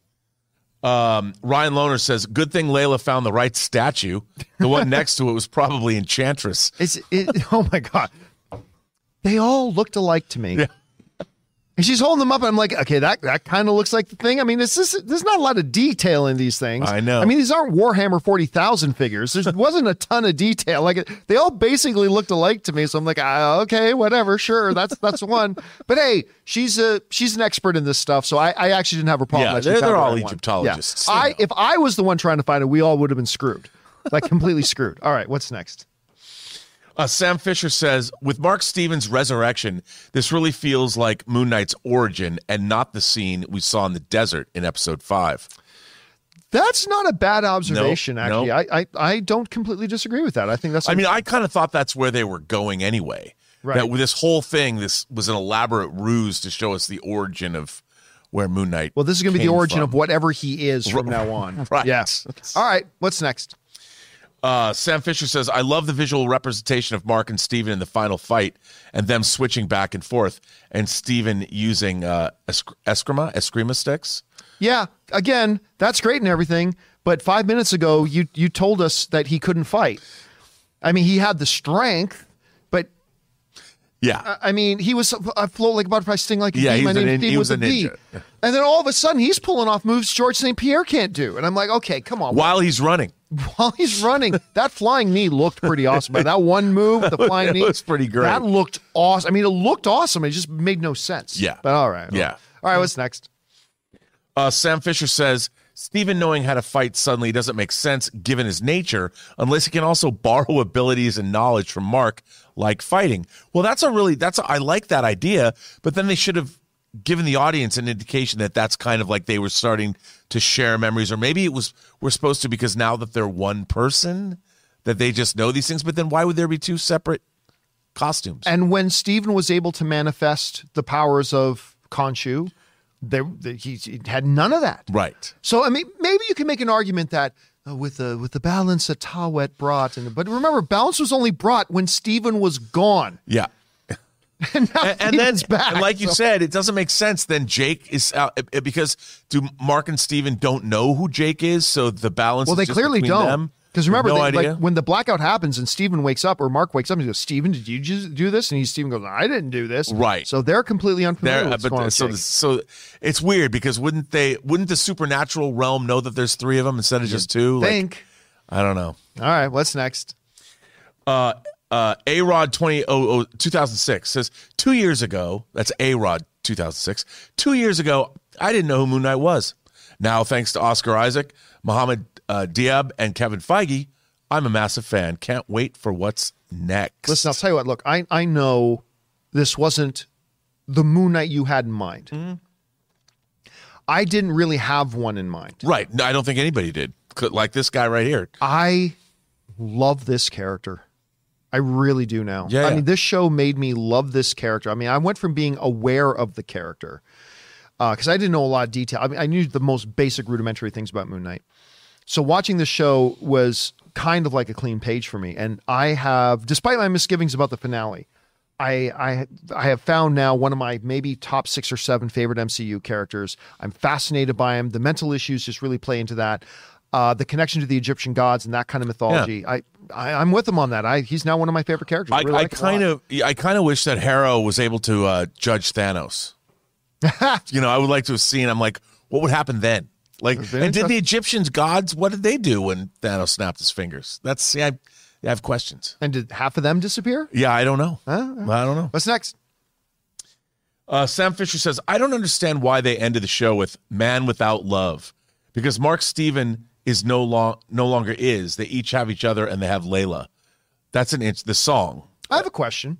Speaker 4: Ryan Lohner says, good thing Layla found the right statue. The one next to it was probably Enchantress.
Speaker 3: Oh, my God. They all looked alike to me. Yeah. And she's holding them up, and I'm like, okay, that kind of looks like the thing. I mean, there's not a lot of detail in these things.
Speaker 4: I know.
Speaker 3: I mean, these aren't Warhammer 40,000 figures. There wasn't a ton of detail. Like, they all basically looked alike to me, so I'm like, okay, whatever, sure, that's one. But hey, she's an expert in this stuff, so I actually didn't have a problem.
Speaker 4: Yeah, they're all Egyptologists.
Speaker 3: Yeah. If I was the one trying to find it, we all would have been screwed, like completely screwed. All right, what's next?
Speaker 4: Sam Fisher says, with Mark Stevens' resurrection, this really feels like Moon Knight's origin and not the scene we saw in the desert in episode 5.
Speaker 3: That's not a bad observation, actually.
Speaker 4: Nope.
Speaker 3: I don't completely disagree with that. I think that's...
Speaker 4: I kind of thought that's where they were going anyway.
Speaker 3: Right.
Speaker 4: That with this whole thing, this was an elaborate ruse to show us the origin of where Moon Knight
Speaker 3: Well, this is going to be the origin
Speaker 4: from.
Speaker 3: of whatever he is from now on.
Speaker 4: Right.
Speaker 3: Yes. All right, what's next?
Speaker 4: Sam Fisher says, I love the visual representation of Mark and Steven in the final fight and them switching back and forth and Steven using Eskrima sticks.
Speaker 3: Yeah, again, that's great and everything, but 5 minutes ago, you told us that he couldn't fight. I mean, he had the strength, but...
Speaker 4: Yeah.
Speaker 3: I mean, he was a float like a butterfly, sting like a bee. My name
Speaker 4: he was a ninja.
Speaker 3: And then all of a sudden, he's pulling off moves George St. Pierre can't do. And I'm like, okay, come on.
Speaker 4: While he's running.
Speaker 3: While he's running, that flying knee looked pretty awesome. By that one move, the flying knee,
Speaker 4: it was pretty great.
Speaker 3: That looked awesome. I mean, it looked awesome. It just made no sense.
Speaker 4: Yeah.
Speaker 3: But all right.
Speaker 4: Yeah.
Speaker 3: All right, what's next?
Speaker 4: Sam Fisher says, Steven knowing how to fight suddenly doesn't make sense given his nature, unless he can also borrow abilities and knowledge from Mark, like fighting. Well, I like that idea, but then they should have given the audience an indication that that's kind of like they were starting to share memories, or maybe we're supposed to, because now that they're one person, that they just know these things. But then why would there be two separate costumes?
Speaker 3: And when Steven was able to manifest the powers of Khonshu, he had none of that.
Speaker 4: Right.
Speaker 3: So, I mean, maybe you can make an argument that with the balance that Tawet brought, but remember, balance was only brought when Steven was gone.
Speaker 4: Yeah.
Speaker 3: And then back.
Speaker 4: And like you said, it doesn't make sense. Then Jake is out because Mark and Steven don't know who Jake is, so the balance.
Speaker 3: Well, they
Speaker 4: is just
Speaker 3: clearly
Speaker 4: between
Speaker 3: don't.
Speaker 4: Them.
Speaker 3: Because remember,
Speaker 4: no
Speaker 3: like when the blackout happens and Steven wakes up, or Mark wakes up and he goes, Steven, did you just do this? And Steven goes, I didn't do this.
Speaker 4: Right.
Speaker 3: So they're completely unfamiliar with what's going on.
Speaker 4: So it's weird because wouldn't the supernatural realm know that there's 3 of them instead of just 2? I don't know.
Speaker 3: All right, what's next?
Speaker 4: A-Rod 2006 says 2 years ago, that's A-Rod 2006, 2 years ago, I didn't know who Moon Knight was. Now, thanks to Oscar Isaac, Mohammed Diab, and Kevin Feige, I'm a massive fan. Can't wait for what's next.
Speaker 3: Listen, I'll tell you what, look, I know this wasn't the Moon Knight you had in mind. Mm-hmm. I didn't really have one in mind.
Speaker 4: Right. No, I don't think anybody did. Like this guy right here.
Speaker 3: I love this character. I really do now.
Speaker 4: Yeah.
Speaker 3: I mean, this show made me love this character. I mean, I went from being aware of the character because I didn't know a lot of detail. I mean, I knew the most basic rudimentary things about Moon Knight. So watching the show was kind of like a clean page for me. And I have, despite my misgivings about the finale, I have found now one of my maybe top 6 or 7 favorite MCU characters. I'm fascinated by him. The mental issues just really play into that. The connection to the Egyptian gods and that kind of mythology. Yeah. I'm with him on that. He's now one of my favorite characters.
Speaker 4: I kind of wish that Harrow was able to judge Thanos. I would like to have seen. I'm like, what would happen then? Like, and did the Egyptians gods? What did they do when Thanos snapped his fingers? I have questions.
Speaker 3: And did half of them disappear?
Speaker 4: Yeah, I don't know. I don't know.
Speaker 3: What's next?
Speaker 4: Sam Fisher says, I don't understand why they ended the show with Man Without Love, because Mark Steven is no longer is. They each have each other and they have Layla. That's the song.
Speaker 3: I have a question.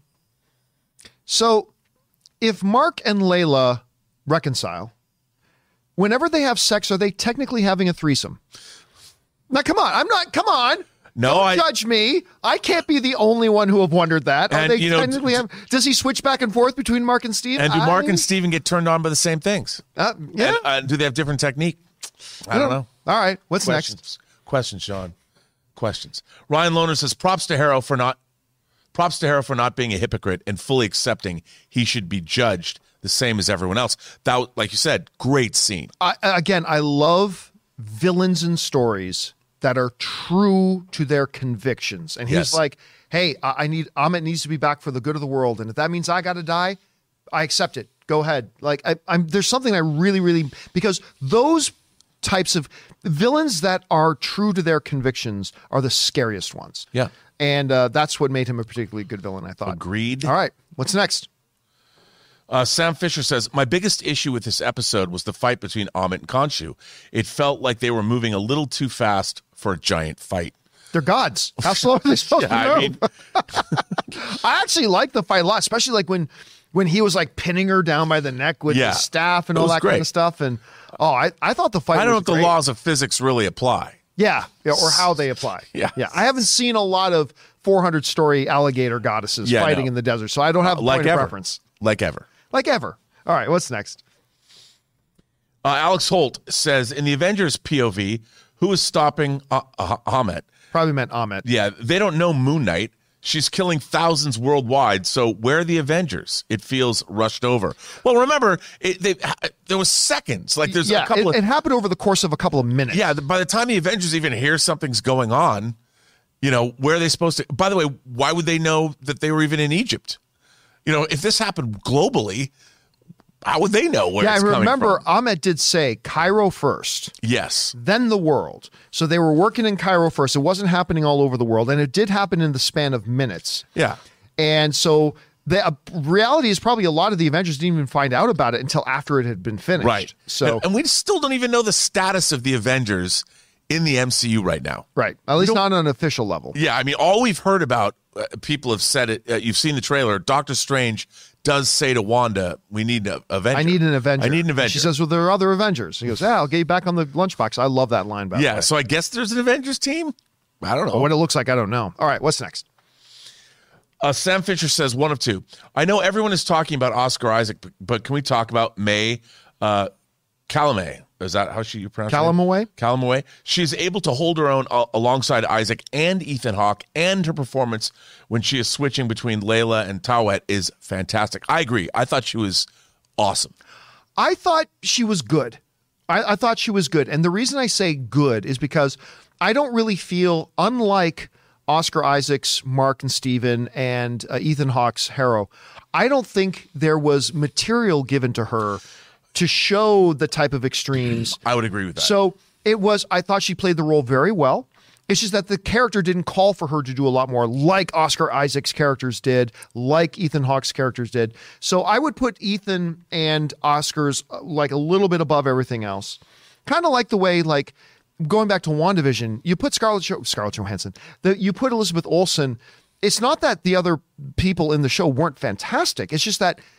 Speaker 3: So if Mark and Layla reconcile, whenever they have sex, are they technically having a threesome? Now, come on.
Speaker 4: No,
Speaker 3: Don't judge me. I can't be the only one who have wondered that. Are they technically does he switch back and forth between Mark and Steve?
Speaker 4: And do Mark and Steven get turned on by the same things?
Speaker 3: Yeah.
Speaker 4: And do they have different technique? I don't know.
Speaker 3: All right. What's next?
Speaker 4: Questions, Sean. Questions. Ryan Lohner says, props to Harrow for not being a hypocrite and fully accepting he should be judged the same as everyone else. That, like you said, great scene.
Speaker 3: I love villains in stories that are true to their convictions. And he's like, hey, Amit needs to be back for the good of the world. And if that means I got to die, I accept it. Go ahead. Like there's something I really, really, because those types of villains that are true to their convictions are the scariest ones.
Speaker 4: Yeah.
Speaker 3: And that's what made him a particularly good villain, I thought.
Speaker 4: Agreed.
Speaker 3: All right. What's next?
Speaker 4: Sam Fisher says, my biggest issue with this episode was the fight between Amit and Khonshu. It felt like they were moving a little too fast for a giant fight.
Speaker 3: They're gods. How slow are they supposed to move? I actually like the fight a lot, especially like when he was like pinning her down by the neck with the staff and all that kind of stuff. And I thought the fight was great. I don't know if
Speaker 4: the laws of physics really apply.
Speaker 3: Yeah, or how they apply. Yeah. I haven't seen a lot of 400-story alligator goddesses fighting in the desert, so I don't have a point of preference.
Speaker 4: Like ever.
Speaker 3: All right, what's next?
Speaker 4: Alex Holt says, in the Avengers POV, who is stopping Amit?
Speaker 3: Probably meant Amit.
Speaker 4: Yeah, they don't know Moon Knight. She's killing thousands worldwide, so where are the Avengers? It feels rushed over. Well, remember, there was seconds. Like there's a couple
Speaker 3: it happened over the course of a couple of minutes.
Speaker 4: Yeah, by the time the Avengers even hear something's going on, where are they supposed to? By the way, why would they know that they were even in Egypt? If this happened globally, how would they know where it's coming from?
Speaker 3: Yeah, remember, Amit did say Cairo first.
Speaker 4: Yes.
Speaker 3: Then the world. So they were working in Cairo first. It wasn't happening all over the world, and it did happen in the span of minutes.
Speaker 4: Yeah.
Speaker 3: And so the reality is probably a lot of the Avengers didn't even find out about it until after it had been finished.
Speaker 4: Right.
Speaker 3: So,
Speaker 4: and we still don't even know the status of the Avengers in the MCU right now.
Speaker 3: Right. At least not on an official level.
Speaker 4: Yeah, I mean, all we've heard about, people have said it, you've seen the trailer, Doctor Strange does say to Wanda, we need an Avenger.
Speaker 3: I need an Avenger.
Speaker 4: I need an Avenger.
Speaker 3: She says, well, there are other Avengers. He goes, I'll get you back on the lunchbox. I love that line back.
Speaker 4: Yeah, so I guess there's an Avengers team? I don't know.
Speaker 3: But what it looks like, I don't know. All right, what's next?
Speaker 4: Sam Fisher says, one of two. I know everyone is talking about Oscar Isaac, but can we talk about May Calamay? Is that how you pronounce it?
Speaker 3: Calamaway?
Speaker 4: Calamaway. She's able to hold her own alongside Isaac and Ethan Hawke, and her performance when she is switching between Layla and Tawet is fantastic. I agree. I thought she was awesome.
Speaker 3: I thought she was good. I thought she was good. And the reason I say good is because I don't really feel, unlike Oscar Isaac's Mark and Steven and Ethan Hawke's Harrow, I don't think there was material given to her to show the type of extremes.
Speaker 4: I would agree with that.
Speaker 3: So I thought she played the role very well. It's just that the character didn't call for her to do a lot more, like Oscar Isaac's characters did, like Ethan Hawke's characters did. So I would put Ethan and Oscar's like a little bit above everything else. Kind of like the way, like, going back to WandaVision, you put Scarlett Johansson, you put Elizabeth Olsen. It's not that the other people in the show weren't fantastic. It's just that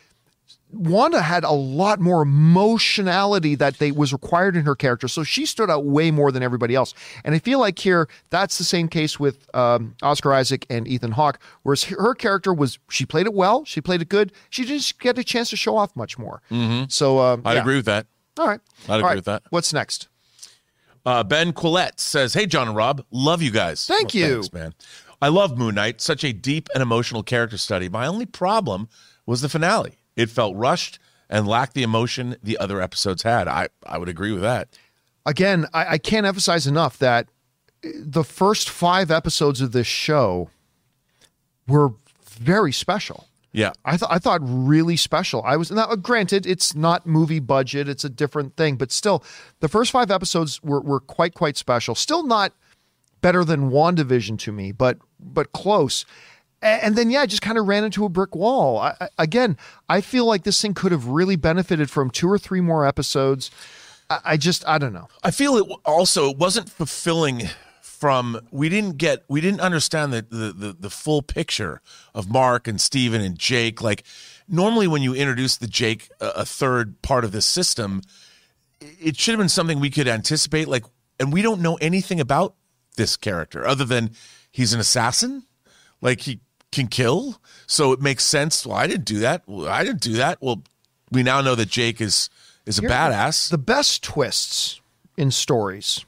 Speaker 3: Wanda had a lot more emotionality that was required in her character, so she stood out way more than everybody else. And I feel like here, that's the same case with Oscar Isaac and Ethan Hawke, whereas her character she played it well, she played it good, she didn't get a chance to show off much more. So
Speaker 4: I'd agree with that.
Speaker 3: All right.
Speaker 4: I'd agree with that.
Speaker 3: What's next?
Speaker 4: Ben Quillette says, "Hey, John and Rob, love you guys."
Speaker 3: Thank you.
Speaker 4: Thanks, man. I love Moon Knight, such a deep and emotional character study. My only problem was the finale. It felt rushed and lacked the emotion the other episodes had. I would agree with that.
Speaker 3: Again, I can't emphasize enough that the first 5 episodes of this show were very special.
Speaker 4: Yeah.
Speaker 3: I thought really special. Now, granted, it's not movie budget, it's a different thing, but still, the first 5 episodes were quite special. Still not better than WandaVision to me, but close. And then, I just kind of ran into a brick wall. I feel like this thing could have really benefited from 2 or 3 more episodes. I don't know.
Speaker 4: I feel it wasn't fulfilling. We didn't understand the full picture of Mark and Steven and Jake. Like, normally when you introduce the Jake, a third part of this system, it should have been something we could anticipate. Like, and we don't know anything about this character other than he's an assassin. Like, he can kill, so it makes sense. Well, I didn't do that. Well, we now know that Jake is a badass.
Speaker 3: The best twists in stories.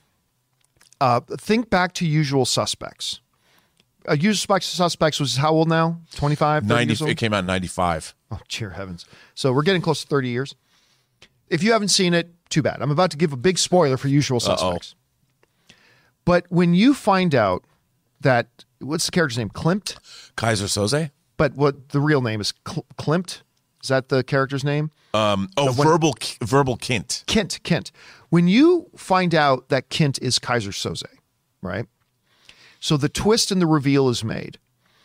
Speaker 3: Think back to Usual Suspects. Usual Suspects was how old now? 25, 30 years old?
Speaker 4: It came out in 95.
Speaker 3: Oh, dear heavens. So we're getting close to 30 years. If you haven't seen it, too bad. I'm about to give a big spoiler for Usual Suspects. But when you find out that, what's the character's name? Klimt?
Speaker 4: Kaiser Soze?
Speaker 3: But what the real name is Klimt? Is that the character's name?
Speaker 4: Verbal Kint.
Speaker 3: Kint. When you find out that Kint is Kaiser Soze, right? So the twist and the reveal is made.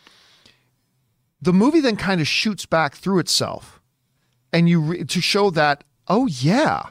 Speaker 3: The movie then kind of shoots back through itself, and to show that, oh yeah,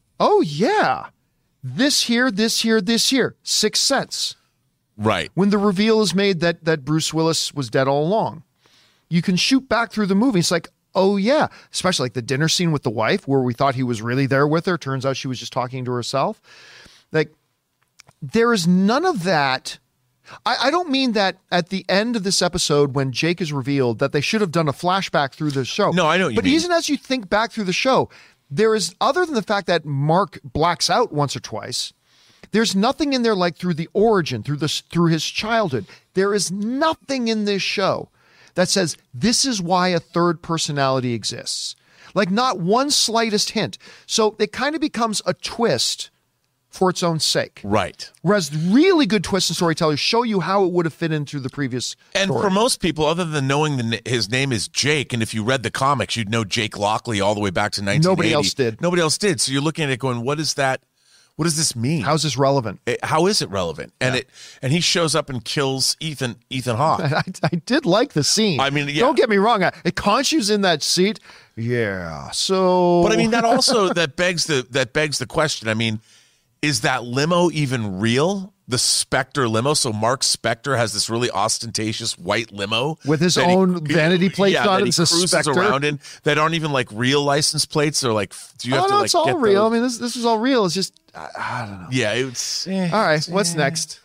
Speaker 3: this here, Sixth Sense.
Speaker 4: Right.
Speaker 3: When the reveal is made that Bruce Willis was dead all along, you can shoot back through the movie. It's like, oh yeah, especially like the dinner scene with the wife where we thought he was really there with her. Turns out she was just talking to herself. Like, there is none of that. I don't mean that at the end of this episode when Jake is revealed that they should have done a flashback through the show.
Speaker 4: No, I know what you mean.
Speaker 3: But even as you think back through the show, there is, other than the fact that Mark blacks out once or twice, there's nothing in there like through the origin, through his childhood. There is nothing in this show that says this is why a third personality exists. Like, not one slightest hint. So it kind of becomes a twist for its own sake.
Speaker 4: Right.
Speaker 3: Whereas really good twists and storytellers show you how it would have fit into the previous
Speaker 4: And
Speaker 3: story.
Speaker 4: for most people, other than knowing his name is Jake, and if you read the comics, you'd know Jake Lockley all the way back to 1980. Nobody else did. So you're looking at it going, what is that? What does this mean?
Speaker 3: How's this relevant?
Speaker 4: How is it relevant? And he shows up and kills Ethan Hawke.
Speaker 3: I did like the scene.
Speaker 4: I mean, yeah.
Speaker 3: Don't get me wrong. Khonshu's in that seat. Yeah. So,
Speaker 4: but I mean, that begs the question. I mean, is that limo even real? The Spectre limo. So Mark Spector has this really ostentatious white limo
Speaker 3: with his own vanity plates on it.
Speaker 4: It's a Spectre around in that aren't even like real license plates. Or like, do you have to like?
Speaker 3: It's all
Speaker 4: get
Speaker 3: real.
Speaker 4: those?
Speaker 3: I mean, this is all real. It's just I don't know.
Speaker 4: Yeah, it's
Speaker 3: all right. What's next?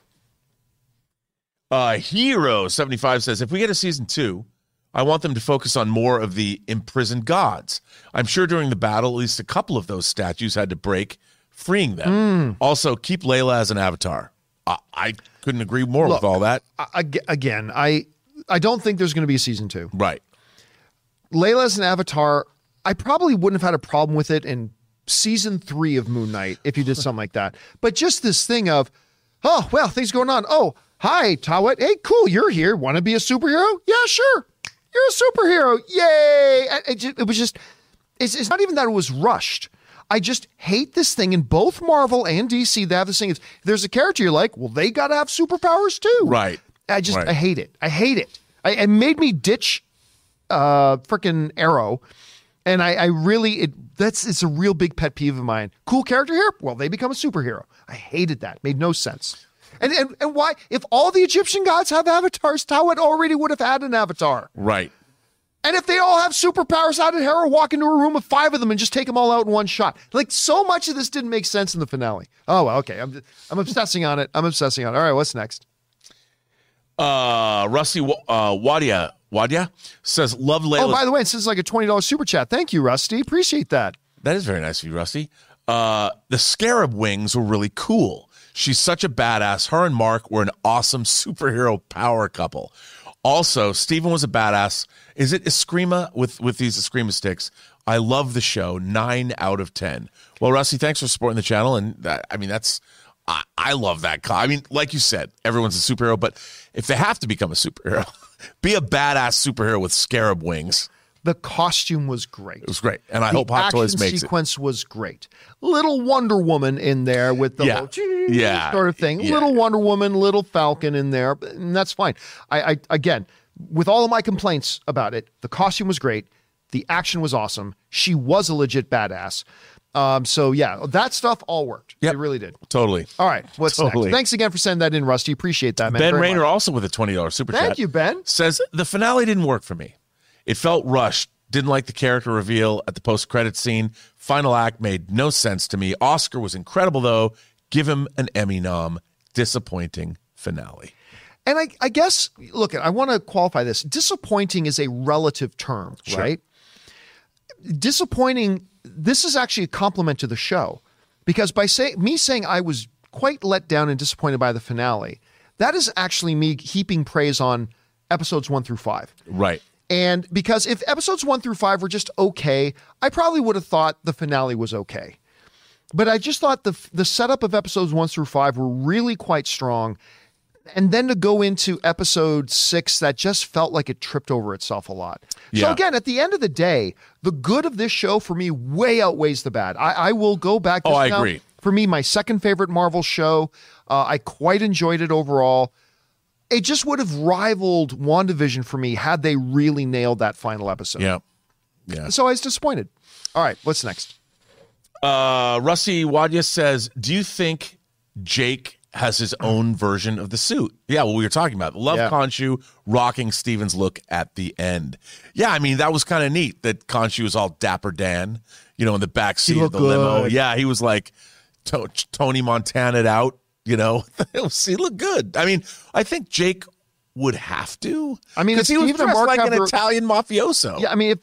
Speaker 4: Hero 75 says, if we get a season 2, I want them to focus on more of the imprisoned gods. I'm sure during the battle, at least a couple of those statues had to break, freeing them. Also, keep Layla as an avatar. I couldn't agree more with all that.
Speaker 3: Again, I don't think there's going to be a season 2.
Speaker 4: Right.
Speaker 3: Layla as an avatar, I probably wouldn't have had a problem with it in season 3 of Moon Knight if you did something like that. But just this thing of, oh, well, things going on. Oh, hi, Tawet. Hey, cool, you're here. Want to be a superhero? Yeah, sure. You're a superhero. Yay. It was just, it's not even that it was rushed. I just hate this thing in both Marvel and DC. They have this thing. If there's a character you're like, well, they got to have superpowers too.
Speaker 4: Right.
Speaker 3: I hate it. I hate it. It made me ditch freaking Arrow. And it's a real big pet peeve of mine. Cool character here? Well, they become a superhero. I hated that. Made no sense. And why? If all the Egyptian gods have avatars, Tawet already would have had an avatar.
Speaker 4: Right.
Speaker 3: And if they all have superpowers, how did Hera walk into a room with 5 of them and just take them all out in one shot? Like, so much of this didn't make sense in the finale. Oh, well, okay. I'm obsessing on it. All right, what's next?
Speaker 4: Rusty Wadia says, love Layla.
Speaker 3: Oh, by the way, this is like a $20 super chat. Thank you, Rusty. Appreciate that.
Speaker 4: That is very nice of you, Rusty. The Scarab wings were really cool. She's such a badass. Her and Mark were an awesome superhero power couple. Also, Steven was a badass. Is it Eskrima with these Eskrima sticks? I love the show. 9 out of 10. Well, Rusty, thanks for supporting the channel. And I love that. I mean, like you said, everyone's a superhero, but if they have to become a superhero, be a badass superhero with Scarab wings.
Speaker 3: The costume was great.
Speaker 4: It was great. And I hope Hot Toys makes it.
Speaker 3: The sequence was great. Little Wonder Woman in there with the little sort of thing. Yeah. Little Wonder Woman, little Falcon in there. And that's fine. I again, with all of my complaints about it, the costume was great. The action was awesome. She was a legit badass. So yeah, that stuff all worked. Yep. It really did.
Speaker 4: Totally.
Speaker 3: All right. What's next? Thanks again for sending that in, Rusty. Appreciate that, man.
Speaker 4: Ben Rayner also with a $20 super chat.
Speaker 3: Thank you, Ben.
Speaker 4: Says, the finale didn't work for me. It felt rushed. Didn't like the character reveal at the post-credit scene. Final act made no sense to me. Oscar was incredible, though. Give him an Emmy nom. Disappointing finale.
Speaker 3: And I guess, look, I want to qualify this. Disappointing is a relative term,
Speaker 4: sure.
Speaker 3: Right? Disappointing, this is actually a compliment to the show. Because by saying I was quite let down and disappointed by the finale, that is actually me heaping praise on episodes 1 through 5.
Speaker 4: Right.
Speaker 3: And because if episodes 1 through 5 were just okay, I probably would have thought the finale was okay. But I just thought the setup of episodes 1 through 5 were really quite strong. And then to go into episode 6, that just felt like it tripped over itself a lot.
Speaker 4: Yeah.
Speaker 3: So again, at the end of the day, the good of this show for me way outweighs the bad. I will go back.
Speaker 4: I agree.
Speaker 3: For me, my second favorite Marvel show. I quite enjoyed it overall. It just would have rivaled WandaVision for me had they really nailed that final episode.
Speaker 4: Yeah. Yeah.
Speaker 3: So I was disappointed. All right, what's next?
Speaker 4: Rusty Wadia says, do you think Jake has his own version of the suit? Yeah, well, we were talking about Love Khonshu rocking Steven's look at the end. Yeah, I mean, that was kind of neat that Khonshu was all Dapper Dan, in the back seat of the limo. Yeah, he was like Tony Montana'd out. He looked good. I mean, I think Jake would have to. I mean, because he was dressed like an Italian mafioso.
Speaker 3: Yeah, I mean,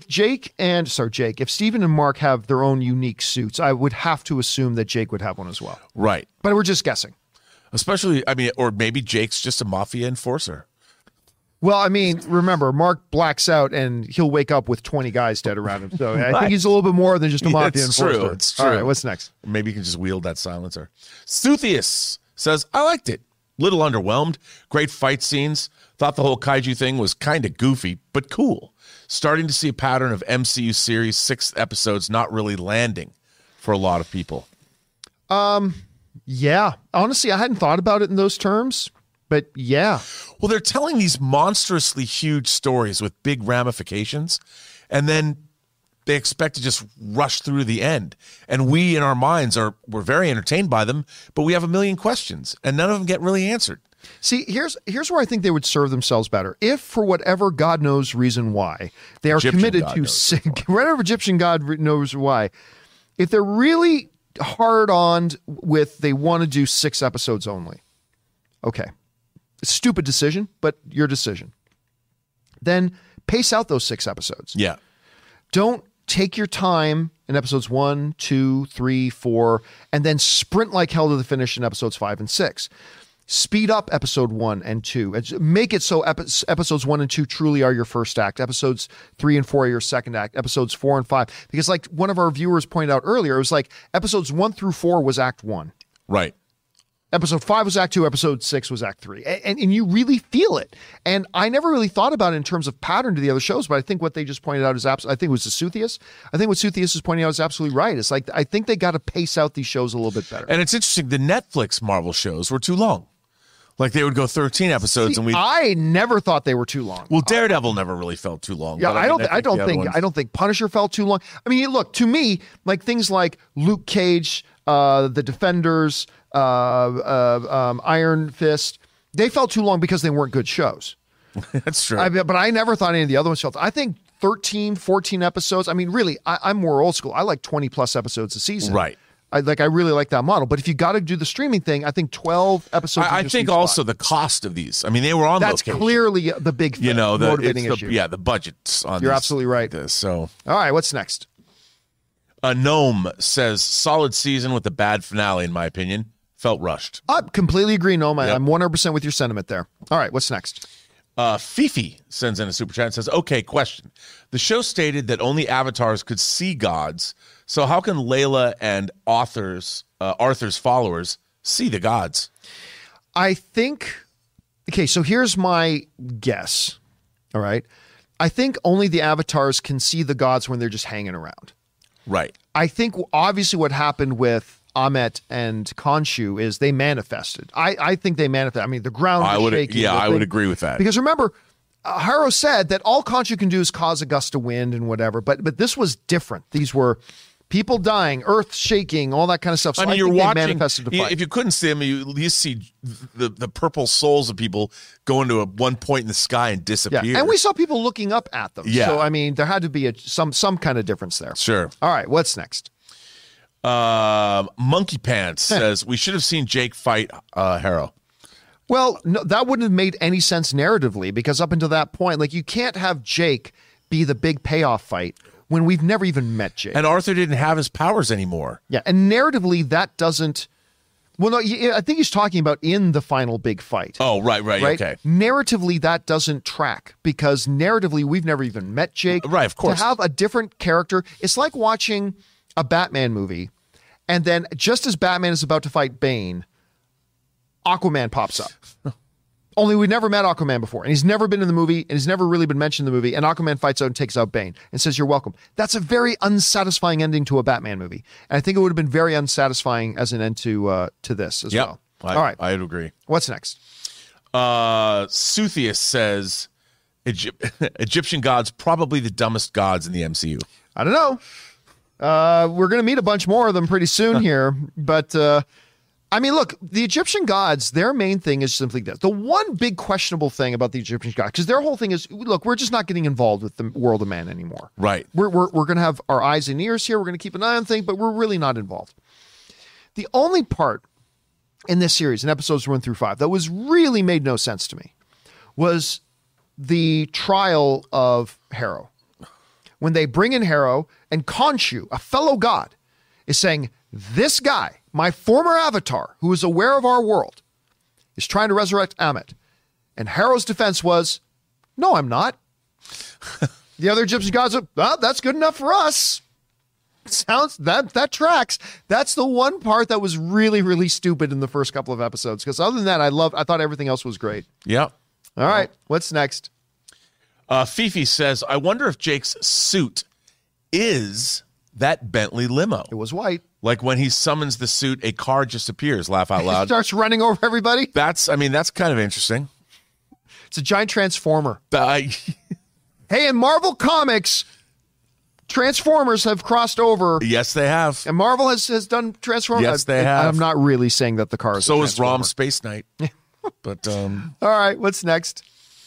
Speaker 3: if Steven and Mark have their own unique suits, I would have to assume that Jake would have one as well.
Speaker 4: Right.
Speaker 3: But we're just guessing.
Speaker 4: Especially, or maybe Jake's just a mafia enforcer.
Speaker 3: Well, I mean, remember, Mark blacks out and he'll wake up with 20 guys dead around him. So I think he's a little bit more than just a mafia enforcer.
Speaker 4: It's true.
Speaker 3: All right, what's next?
Speaker 4: Maybe you can just wield that silencer. Suthius says, I liked it. Little underwhelmed. Great fight scenes. Thought the whole kaiju thing was kind of goofy, but cool. Starting to see a pattern of MCU series 6 episodes not really landing for a lot of people.
Speaker 3: Yeah. Honestly, I hadn't thought about it in those terms. But yeah.
Speaker 4: Well, they're telling these monstrously huge stories with big ramifications, and then they expect to just rush through the end. And we, in our minds, we're very entertained by them, but we have a million questions, and none of them get really answered.
Speaker 3: See, here's where I think they would serve themselves better. If, for whatever God knows reason why, they are committed to whatever Egyptian God knows why, if they're really hard-on with they want to do 6 episodes only, okay. Stupid decision, but your decision. Then pace out those 6 episodes.
Speaker 4: Yeah.
Speaker 3: Don't take your time in episodes 1, 2, 3, 4, and then sprint like hell to the finish in episodes 5 and 6. Speed up episode 1 and 2. Make it so episodes 1 and 2 truly are your first act. Episodes 3 and 4 are your second act. Episodes 4 and 5. Because like one of our viewers pointed out earlier, it was like episodes 1 through 4 was act 1.
Speaker 4: Right.
Speaker 3: Episode 5 was act 2, episode 6 was act 3. And you really feel it. And I never really thought about it in terms of pattern to the other shows, but I think what they just pointed out is I think it was the Suthius. I think what Suthius is pointing out is absolutely right. It's like, I think they got to pace out these shows a little bit better.
Speaker 4: And it's interesting, the Netflix Marvel shows were too long. Like they would go 13 episodes.
Speaker 3: I never thought they were too long.
Speaker 4: Well, Daredevil never really felt too long.
Speaker 3: Yeah, I don't think Punisher felt too long. I mean, look, to me, like things like Luke Cage, the Defenders, Iron Fist, they felt too long because they weren't good shows.
Speaker 4: That's true.
Speaker 3: But I never thought any of the other ones felt. I think 13, 14 episodes. I mean, really, I'm more old school. I like 20 plus episodes a season.
Speaker 4: Right.
Speaker 3: I really like that model. But if you got to do the streaming thing, I think 12 episodes.
Speaker 4: I think also the cost of these. I mean, they were on
Speaker 3: that's
Speaker 4: location.
Speaker 3: Clearly the big motivating issue.
Speaker 4: The budgets on.
Speaker 3: You're absolutely right.
Speaker 4: So
Speaker 3: all right, what's next?
Speaker 4: A Gnome says solid season with a bad finale, in my opinion. Felt rushed.
Speaker 3: I completely agree, Noam.
Speaker 4: Yep.
Speaker 3: I'm 100% with your sentiment there. All right, what's next?
Speaker 4: Fifi sends in a super chat and says, okay, question. The show stated that only avatars could see gods. So how can Layla and Arthur's followers see the gods?
Speaker 3: I think, okay, so here's my guess. All right. I think only the avatars can see the gods when they're just hanging around.
Speaker 4: Right.
Speaker 3: I think obviously what happened with Ammit and Khonshu is they manifested. I think they manifested. I mean, the ground was shaking.
Speaker 4: Yeah, I would agree with that.
Speaker 3: Because remember, Harrow said that all Khonshu can do is cause a gust of wind and whatever, but this was different. These were people dying, earth shaking, all that kind of stuff. So I mean, you're watching. Manifested the fight.
Speaker 4: If you couldn't see them, you see the purple souls of people going to one point in the sky and disappear.
Speaker 3: Yeah, and we saw people looking up at them.
Speaker 4: Yeah.
Speaker 3: So I mean, there had to be some kind of difference there.
Speaker 4: Sure.
Speaker 3: All right, what's next?
Speaker 4: Monkey Pants says we should have seen Jake fight Harrow.
Speaker 3: Well, no, that wouldn't have made any sense narratively because up until that point, like you can't have Jake be the big payoff fight when we've never even met Jake.
Speaker 4: And Arthur didn't have his powers anymore.
Speaker 3: Yeah, and narratively that doesn't. Well, no, I think he's talking about in the final big fight.
Speaker 4: Oh, right, okay.
Speaker 3: Narratively, that doesn't track because narratively we've never even met Jake.
Speaker 4: Right, of course.
Speaker 3: To have a different character, it's like watching a Batman movie, and then just as Batman is about to fight Bane, Aquaman pops up. Only we never met Aquaman before, and he's never been in the movie, and he's never really been mentioned in the movie, and Aquaman fights out and takes out Bane and says, "You're welcome." That's a very unsatisfying ending to a Batman movie, and I think it would have been very unsatisfying as an end to this as well. All right.
Speaker 4: I'd agree.
Speaker 3: What's next?
Speaker 4: Suthius says, Egyptian gods probably the dumbest gods in the MCU.
Speaker 3: I don't know. We're going to meet a bunch more of them pretty soon here. But, I mean, look, the Egyptian gods, their main thing is simply this. The one big questionable thing about the Egyptian gods, because their whole thing is, look, we're just not getting involved with the world of man anymore.
Speaker 4: Right.
Speaker 3: We're going to have our eyes and ears here. We're going to keep an eye on things, but we're really not involved. The only part in this series, in episodes 1 through 5, that was really made no sense to me was the trial of Harrow. When they bring in Harrow and Khonshu, a fellow god, is saying, this guy, my former avatar, who is aware of our world, is trying to resurrect Ammit. And Harrow's defense was, no, I'm not. The other Egyptian gods are, well, that's good enough for us. Sounds that tracks. That's the one part that was really, really stupid in the first couple of episodes. Because other than that, I thought everything else was great.
Speaker 4: Yeah.
Speaker 3: All right, what's next?
Speaker 4: Fifi says, I wonder if Jake's suit is that Bentley limo.
Speaker 3: It was white.
Speaker 4: Like when he summons the suit, a car just appears, laugh out loud.
Speaker 3: Starts running over everybody.
Speaker 4: That's kind of interesting.
Speaker 3: It's a giant transformer. Hey, in Marvel Comics, Transformers have crossed over.
Speaker 4: Yes, they have.
Speaker 3: And Marvel has done Transformers.
Speaker 4: Yes, they have.
Speaker 3: I'm not really saying that the car is
Speaker 4: so is Rom Space Knight. But
Speaker 3: all right, what's next?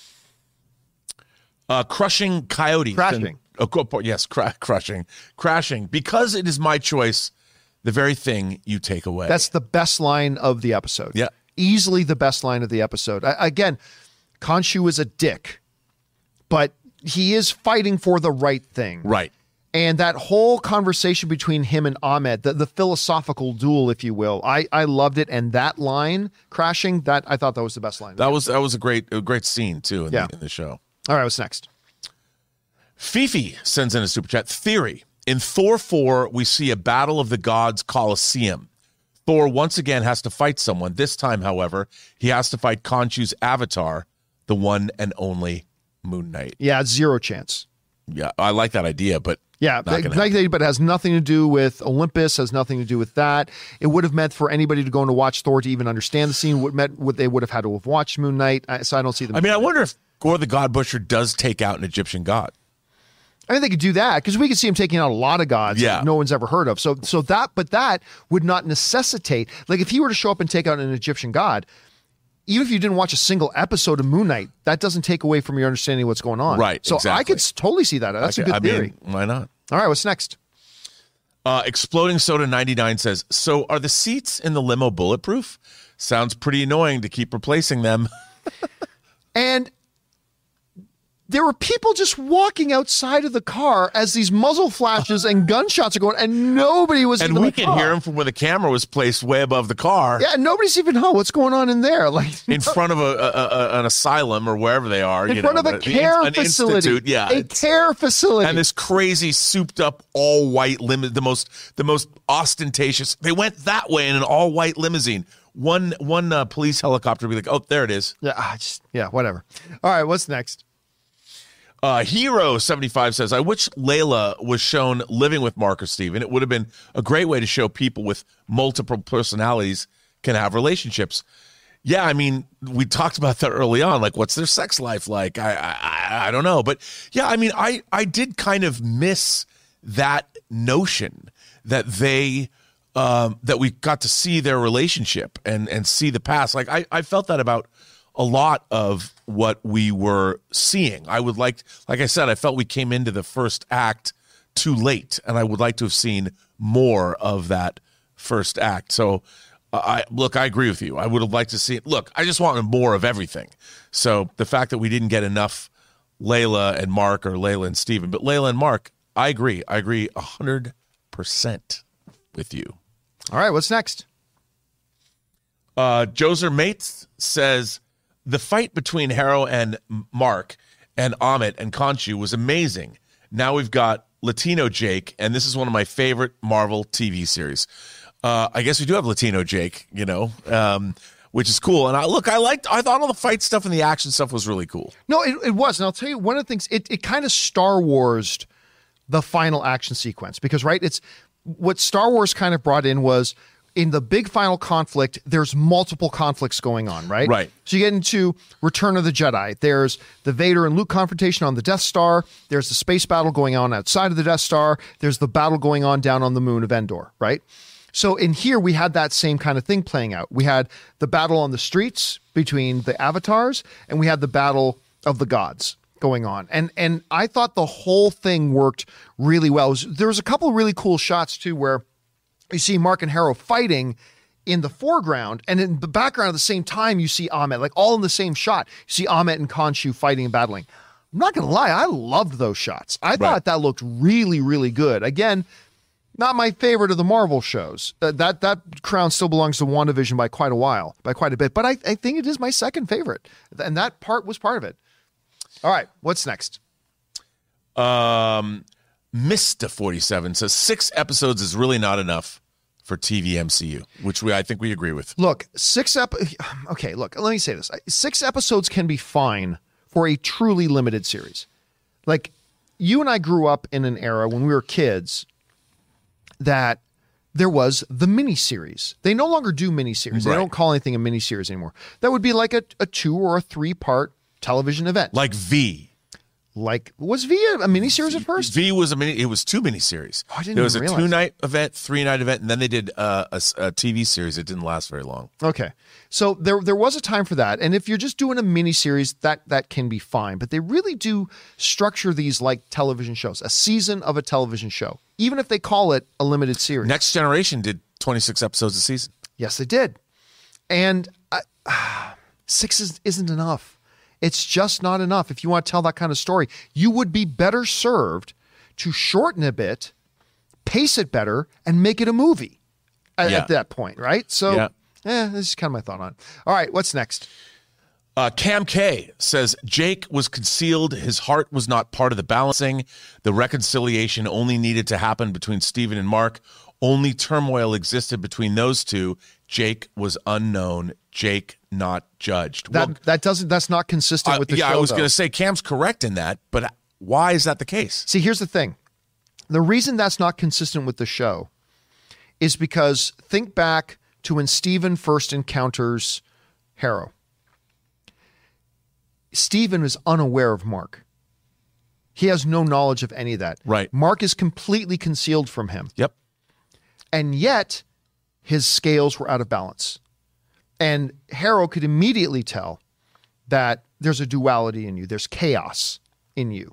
Speaker 4: Crushing Coyote.
Speaker 3: Crashing.
Speaker 4: Yes, crashing. Because it is my choice, the very thing you take away.
Speaker 3: That's the best line of the episode.
Speaker 4: Yeah.
Speaker 3: Easily the best line of the episode. Again, Khonshu is a dick, but he is fighting for the right thing.
Speaker 4: Right.
Speaker 3: And that whole conversation between him and Ahmed, the philosophical duel, if you will, I loved it. And that line, crashing, I thought that was the best line.
Speaker 4: That was a great scene too in the show.
Speaker 3: All right, what's next?
Speaker 4: Fifi sends in a super chat. Theory. In Thor 4, we see a battle of the gods Colosseum. Thor once again has to fight someone. This time, however, he has to fight Khonshu's avatar, the one and only Moon Knight.
Speaker 3: Yeah, zero chance.
Speaker 4: Yeah, I like that idea, but
Speaker 3: yeah, but it has nothing to do with Olympus, has nothing to do with that. It would have meant for anybody to go and to watch Thor to even understand the scene, they would have had to have watched Moon Knight, so I don't see them.
Speaker 4: I mean, I wonder if Gore the God Butcher does take out an Egyptian god.
Speaker 3: I mean, they could do that because we could see him taking out a lot of gods that no one's ever heard of. So that would not necessitate, like if he were to show up and take out an Egyptian god, even if you didn't watch a single episode of Moon Knight, that doesn't take away from your understanding of what's going on.
Speaker 4: Right,
Speaker 3: So
Speaker 4: exactly.
Speaker 3: I could totally see that. That's a good theory.
Speaker 4: Why not?
Speaker 3: All right, what's next?
Speaker 4: Exploding Soda 99 says, so are the seats in the limo bulletproof? Sounds pretty annoying to keep replacing them.
Speaker 3: And there were people just walking outside of the car as these muzzle flashes and gunshots are going, and nobody was
Speaker 4: And
Speaker 3: in
Speaker 4: we
Speaker 3: the
Speaker 4: can
Speaker 3: car.
Speaker 4: hear them from where the camera was placed way above the car.
Speaker 3: Yeah, nobody's even home. What's going on in there? Like
Speaker 4: In front of an asylum or wherever they are.
Speaker 3: in front of a care
Speaker 4: an
Speaker 3: facility.
Speaker 4: institute, yeah.
Speaker 3: A care facility.
Speaker 4: And this crazy souped up all white limousine, the most ostentatious. They went that way in an all white limousine. One police helicopter would be like, oh, there it is.
Speaker 3: Yeah, whatever. All right, what's next?
Speaker 4: Hero 75 says, I wish Layla was shown living with Mark or Steven. It would have been a great way to show people with multiple personalities can have relationships. Yeah, I mean, we talked about that early on. Like, what's their sex life like? I don't know. But yeah, I mean, I did kind of miss that notion that they that we got to see their relationship and see the past. Like, I felt that about a lot of what we were seeing. I would like I said, I felt we came into the first act too late, and I would like to have seen more of that first act. So, I agree with you. I would have liked to see it. Look, I just wanted more of everything. So the fact that we didn't get enough Layla and Mark or Layla and Steven, but Layla and Mark, I agree. I agree 100% with you.
Speaker 3: All right, what's next?
Speaker 4: Joser Mates says, the fight between Harrow and Mark and Amit and Khonshu was amazing. Now we've got Latino Jake, and this is one of my favorite Marvel TV series. I guess we do have Latino Jake, which is cool. And I thought all the fight stuff and the action stuff was really cool.
Speaker 3: No, it was. And I'll tell you, one of the things, it kind of Star Wars'd the final action sequence because, right, it's what Star Wars kind of brought in was in the big final conflict, there's multiple conflicts going on, right?
Speaker 4: Right.
Speaker 3: So you get into Return of the Jedi. There's the Vader and Luke confrontation on the Death Star. There's the space battle going on outside of the Death Star. There's the battle going on down on the moon of Endor, right? So in here, we had that same kind of thing playing out. We had the battle on the streets between the avatars, and we had the battle of the gods going on. And I thought the whole thing worked really well. There was a couple of really cool shots, too, where you see Mark and Harrow fighting in the foreground, and in the background at the same time, you see Amit, like all in the same shot. You see Amit and Khonshu fighting and battling. I'm not going to lie, I loved those shots. I thought that looked really, really good. Again, not my favorite of the Marvel shows. That crown still belongs to WandaVision by quite a bit, but I think it is my second favorite, and that part was part of it. All right, what's next?
Speaker 4: Mr. 47 says 6 episodes is really not enough for TV MCU, which I think we agree with.
Speaker 3: Look, okay, look, let me say this. 6 episodes can be fine for a truly limited series. Like, you and I grew up in an era when we were kids that there was the miniseries. They no longer do miniseries. They don't call anything a miniseries anymore. That would be like a 2 or a 3-part television event.
Speaker 4: Like V.
Speaker 3: Like, was V a miniseries at first?
Speaker 4: V was it was 2 miniseries.
Speaker 3: Oh, I didn't
Speaker 4: There was a
Speaker 3: even realize.
Speaker 4: 2-night event, 3-night event, and then they did a TV series. It didn't last very long.
Speaker 3: Okay. So there was a time for that. And if you're just doing a miniseries, that can be fine. But they really do structure these like television shows, a season of a television show, even if they call it a limited series.
Speaker 4: Next Generation did 26 episodes a season.
Speaker 3: Yes, they did. And 6 isn't enough. It's just not enough. If you want to tell that kind of story, you would be better served to shorten a bit, pace it better, and make it a movie at that point, right? So, this is kind of my thought on it. All right, what's next?
Speaker 4: Cam K says, Jake was concealed. His heart was not part of the balancing. The reconciliation only needed to happen between Steven and Mark. Only turmoil existed between those two. Jake was unknown. Jake not judged.
Speaker 3: That's not consistent with the show.
Speaker 4: I was going to say Cam's correct in that, but why is that the case?
Speaker 3: See, here's the thing. The reason that's not consistent with the show is because think back to when Steven first encounters Harrow. Steven is unaware of Mark. He has no knowledge of any of that.
Speaker 4: Right.
Speaker 3: Mark is completely concealed from him.
Speaker 4: Yep.
Speaker 3: And yet, his scales were out of balance. And Harrow could immediately tell that there's a duality in you. There's chaos in you.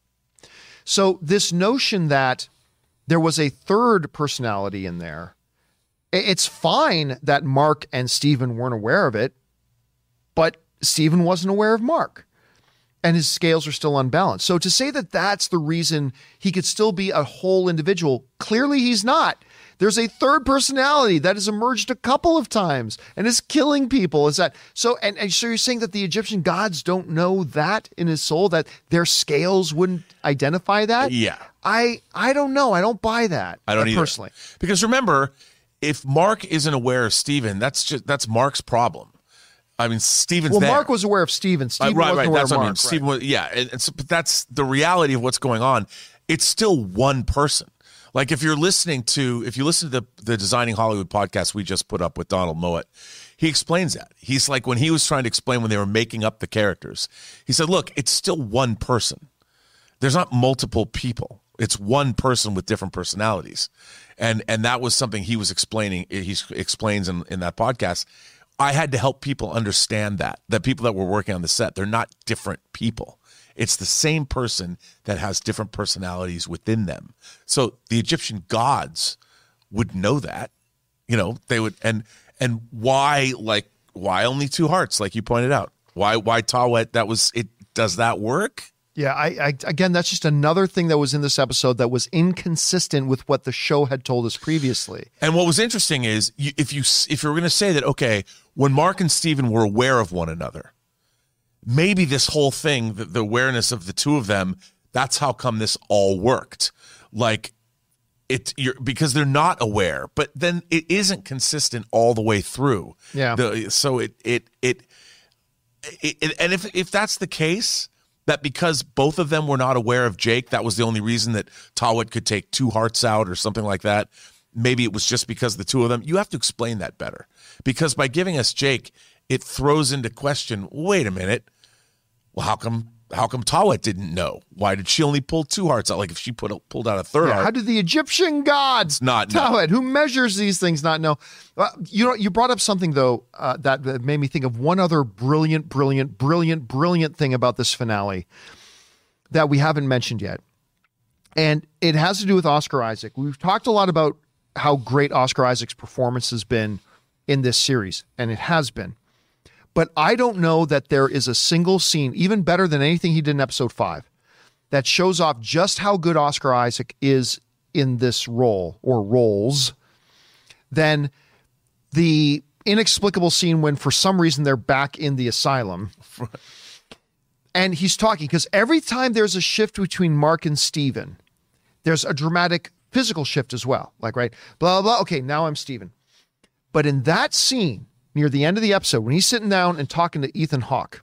Speaker 3: So this notion that there was a third personality in there, it's fine that Mark and Steven weren't aware of it, but Steven wasn't aware of Mark, and his scales are still unbalanced. So to say that that's the reason he could still be a whole individual, clearly he's not. There's a third personality that has emerged a couple of times and is killing people. Is that so? And so you're saying that the Egyptian gods don't know that in his soul, that their scales wouldn't identify that?
Speaker 4: Yeah.
Speaker 3: I don't know. I don't buy that.
Speaker 4: I don't either.
Speaker 3: Personally.
Speaker 4: Because remember, if Mark isn't aware of Steven, that's Mark's problem. I mean, Steven's
Speaker 3: well,
Speaker 4: there.
Speaker 3: Mark was aware of Steven. Steven
Speaker 4: right.
Speaker 3: wasn't aware
Speaker 4: That's
Speaker 3: of
Speaker 4: what
Speaker 3: Mark.
Speaker 4: I mean. Steven was, yeah. And so, but that's the reality of what's going on. It's still one person. Like if you listen to the Designing Hollywood podcast we just put up with Donald Mowat, he explains that. He's like, when he was trying to explain when they were making up the characters, he said, look, it's still one person. There's not multiple people. It's one person with different personalities. And that was something he was explaining. He explains in that podcast. I had to help people understand that people that were working on the set, they're not different people. It's the same person that has different personalities within them. So the Egyptian gods would know that, they would, and why only two hearts, like you pointed out? Why Tawet? Does that work?
Speaker 3: Yeah, I again, that's just another thing that was in this episode that was inconsistent with what the show had told us previously.
Speaker 4: And what was interesting is if you're going to say that, okay, when Mark and Steven were aware of one another, maybe this whole thing, the awareness of the two of them, that's how come this all worked. Like because they're not aware, but then it isn't consistent all the way through.
Speaker 3: Yeah.
Speaker 4: So and if that's the case, that because both of them were not aware of Jake, that was the only reason that Tawet could take two hearts out or something like that. Maybe it was just because the two of them. You have to explain that better, because by giving us Jake, it throws into question, wait a minute. Well, how come Tawet didn't know? Why did she only pull two hearts out? Like if she pulled out a third heart.
Speaker 3: How did the Egyptian gods
Speaker 4: not know?
Speaker 3: Tawet, who measures these things, not know? You brought up something though that made me think of one other brilliant thing about this finale that we haven't mentioned yet, and it has to do with Oscar Isaac. We've talked a lot about how great Oscar Isaac's performance has been in this series, and it has been. But I don't know that there is a single scene, even better than anything he did in episode 5, that shows off just how good Oscar Isaac is in this role or roles than the inexplicable scene when for some reason they're back in the asylum. And he's talking, because every time there's a shift between Mark and Steven, there's a dramatic physical shift as well. Like, right, blah, blah, okay, now I'm Steven. But in that scene, near the end of the episode, when he's sitting down and talking to Ethan Hawke,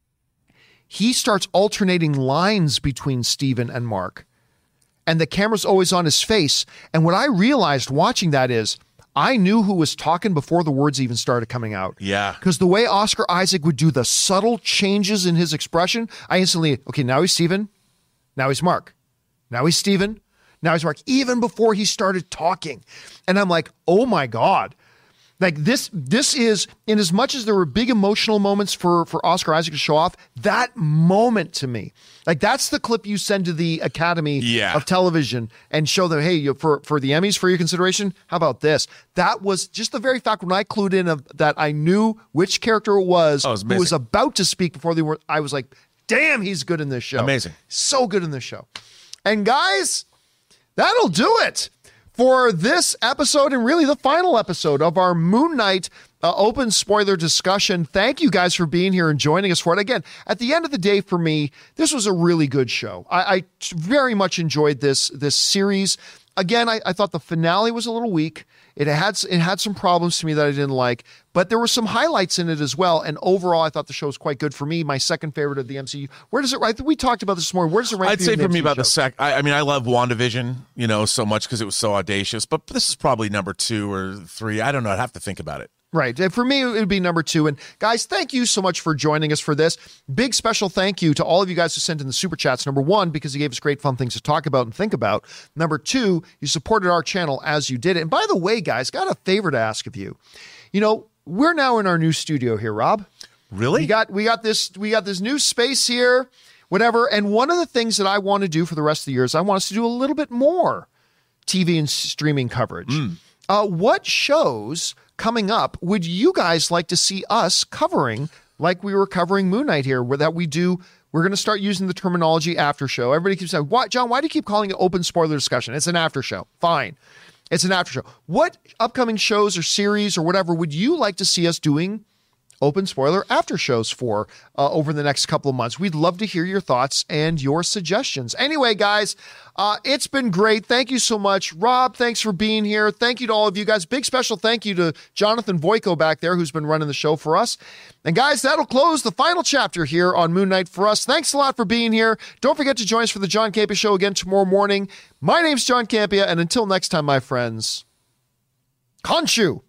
Speaker 3: he starts alternating lines between Steven and Mark, and the camera's always on his face. And what I realized watching that is I knew who was talking before the words even started coming out.
Speaker 4: Yeah.
Speaker 3: Because the way Oscar Isaac would do the subtle changes in his expression, I instantly, okay, now he's Steven, now he's Mark, now he's Steven, now he's Mark, even before he started talking. And I'm like, oh my God. Like this is, in as much as there were big emotional moments for Oscar Isaac to show off, that moment to me, like that's the clip you send to the Academy of Television and show them, hey, for the Emmys for your consideration, how about this? That was just the very fact when I clued in of that I knew which character it was who was about to speak before they were. I was like, damn, he's good in this show.
Speaker 4: Amazing.
Speaker 3: So good in this show. And guys, that'll do it for this episode, and really the final episode of our Moon Knight open spoiler discussion. Thank you guys for being here and joining us for it. Again, at the end of the day, for me, this was a really good show. I very much enjoyed this series. Again, I thought the finale was a little weak. It had some problems to me that I didn't like, but there were some highlights in it as well. And overall, I thought the show was quite good. For me, my second favorite of the MCU. Where does it rank? We talked about this morning. Where does it rank?
Speaker 4: I'd say for me about the I mean, I love WandaVision, so much because it was so audacious. But this is probably number 2 or 3. I don't know. I'd have to think about it.
Speaker 3: Right. For me, it would be number 2. And guys, thank you so much for joining us for this. Big special thank you to all of you guys who sent in the super chats. Number 1, because you gave us great fun things to talk about and think about. Number 2, you supported our channel as you did it. And by the way, guys, got a favor to ask of you. we're now in our new studio here, Rob.
Speaker 4: Really?
Speaker 3: We got this new space here, whatever. And one of the things that I want to do for the rest of the year is I want us to do a little bit more TV and streaming coverage. What shows coming up would you guys like to see us covering, like we were covering Moon Knight here, where that we're going to start using the terminology after show. Everybody keeps saying, John, why do you keep calling it open spoiler discussion? It's an after show. Fine. It's an after show. What upcoming shows or series or whatever would you like to see us doing open spoiler after shows for over the next couple of months? We'd love to hear your thoughts and your suggestions. Anyway, guys, it's been great. Thank you so much. Rob, thanks for being here. Thank you to all of you guys. Big special thank you to Jonathan Voico back there, who's been running the show for us. And guys, that'll close the final chapter here on Moon Knight for us. Thanks a lot for being here. Don't forget to join us for the John Campea Show again tomorrow morning. My name's John Campea, and until next time, my friends, Khonshu.